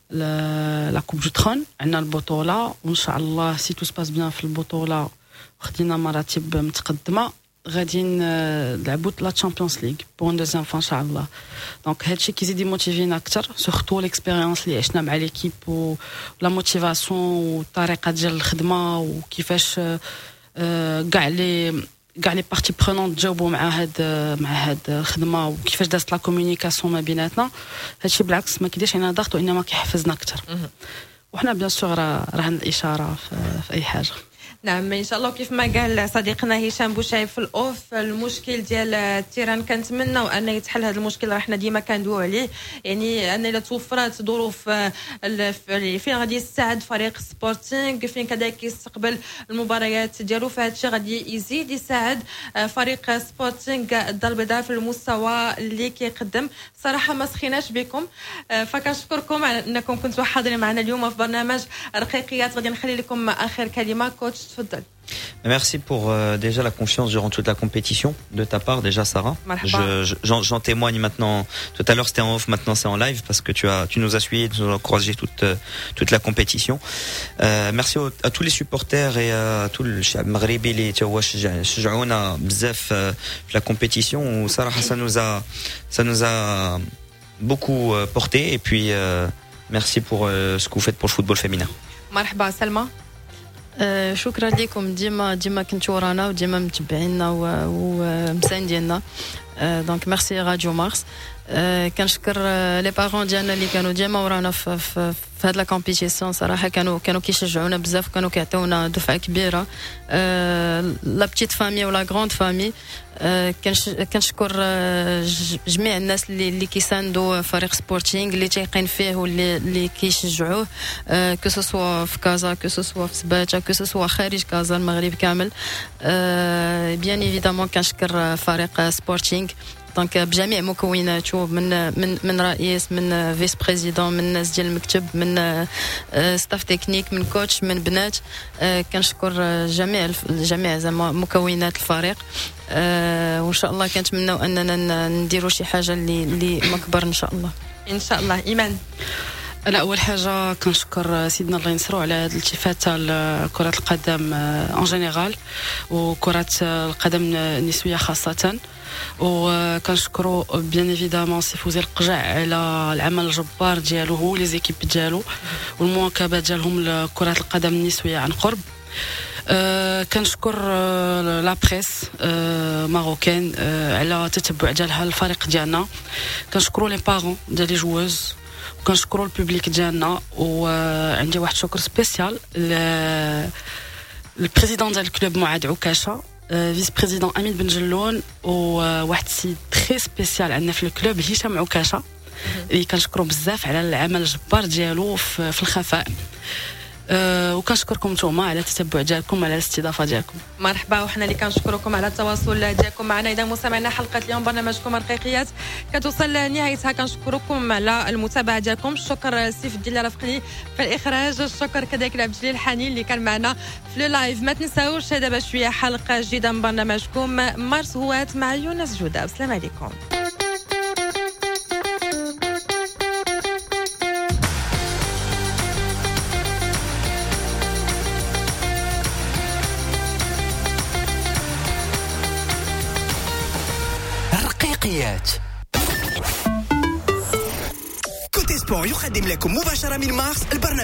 لا كوب دو ترون عندنا البطولة وان شاء الله سي تو سباس بيان في البطولة وخدينا مراتب متقدمة غادي نلعبوا لا تشامبيونز ليغ بون دوزيام فان شاء الله دونك هادشي كيزيد يموتيفينا اكثر سورتو ليكسبيريونس اللي عشنا مع ليكيب ولا موتيفاسيون والطريقه ديال الخدمه وكيفاش كاع لي بارتي برونونط جاوبوا مع هاد الخدمه وكيفاش دازت لا كومونيكاسيون ما بيناتنا هادشي بالعكس ما كيديرش علينا ضغط وانما كيحفزنا اكثر وحنا بيان سور راه عندنا الاشاره في اي حاجه نعم ان شاء الله كيف ما قال صديقنا هشام بوشايب في الاوف المشكل ديال التيران كنتمنوا ان يتحل هذا المشكل راه حنا ديما كندويو عليه يعني ان الا توفرت ظروف فين غادي يساعد فريق سبورتينغ فين كذلك يستقبل المباريات ديالو فهاد الشيء غادي يزيد يساعد فريق سبورتينغ الدار البيضاء في المستوى اللي كيقدم صراحه ما سخيناش بكم فكنشكركم على انكم كنتوا حاضرين معنا اليوم في برنامج رقيقيات غادي نخلي لكم اخر كلمه كوتش تفضل. Merci pour déjà la confiance durant toute la compétition de ta part déjà Sarah. J'en témoigne maintenant. Tout à l'heure c'était en off, maintenant c'est en live parce que tu nous as suivi, tu nous as encouragé toute la compétition. Merci à tous les supporters et à tout le شعب المغربي اللي توا شجعونا بزاف في la compétition وصراحة ça nous a beaucoup porté et puis merci pour ce que vous faites pour le football féminin. مرحبا سلمى. شكرا لكم ديما كنتوا ورانا وديما متبعينا ومساندينا دونك ميرسي راديو مارس كنشكر لي بارون ديالنا اللي كانوا ديما ورانا في هاد لا كومبيتيسيون صراحه كانوا كيشجعونا بزاف كانوا كيعطيونا دفعه كبيره لا بتيت فامي ولا غروند فامي كنشكر جميع الناس اللي كيساندوا فريق سبورتينغ اللي تيقين فيه واللي كيشجعوه كو سوسوا في كازا كو سوسوا في سباته كو سوسوا خارج كازا المغرب كامل بيان ايفيدامون كنشكر فريق سبورتينغ دونك بجميع مكوناته من رئيس من فيس بريزيدون من ناس ديال المكتب من ستاف تكنيك من كوتش من بنات كنشكر جميع زعما مكونات الفريق وان شاء الله كنتمناو اننا نديروا شي حاجه اللي مكبر ان شاء الله ايمان. انا اول حاجه كنشكر سيدنا الله ينصرو على هذه الالتفاته لكره القدم اون جينيرال وكره القدم النسويه خاصه وكنشكروا بيان ايفيدامون سي فوزي القجع على العمل الجبار ديالو هو لي زيكيب ديالو والمواكبه ديالهم لكره القدم النسويه عن قرب كنشكر لا بريس ماروكان على تتبع ديالها الفريق ديالنا كنشكروا لي بارون ديال لي جووز وكنشكروا البوبليك ديالنا وعندي واحد شكر سبيسيال البريزيدون ديال الكلوب معاد عكاشه فيس بريزيدون امين بن جلون وواحد سي تري سبيسيال عندنا في الكلوب هشام عكاشه اللي كنشكرو بزاف على العمل الجبار ديالو في الخفاء وكنشكركم نتوما على التتبع ديالكم على الاستضافه ديالكم. مرحبا، وحنا اللي كنشكركم على التواصل ديالكم معنا. اذا مستمعينا حلقه اليوم برنامجكم رقيقيات كتوصل لنهايتها. كنشكركم على المتابعه ديالكم. الشكر سيف الدين رفقني في الاخراج، الشكر كذلك لعبد الجليل الحنين اللي كان معنا في اللايف. ما تنساوش دابا شويه حلقه جديده من برنامجكم مارس هوات مع يونس جوده. السلام عليكم. كوتي سبور يقدم لكم مباشرة من مارس البرنامج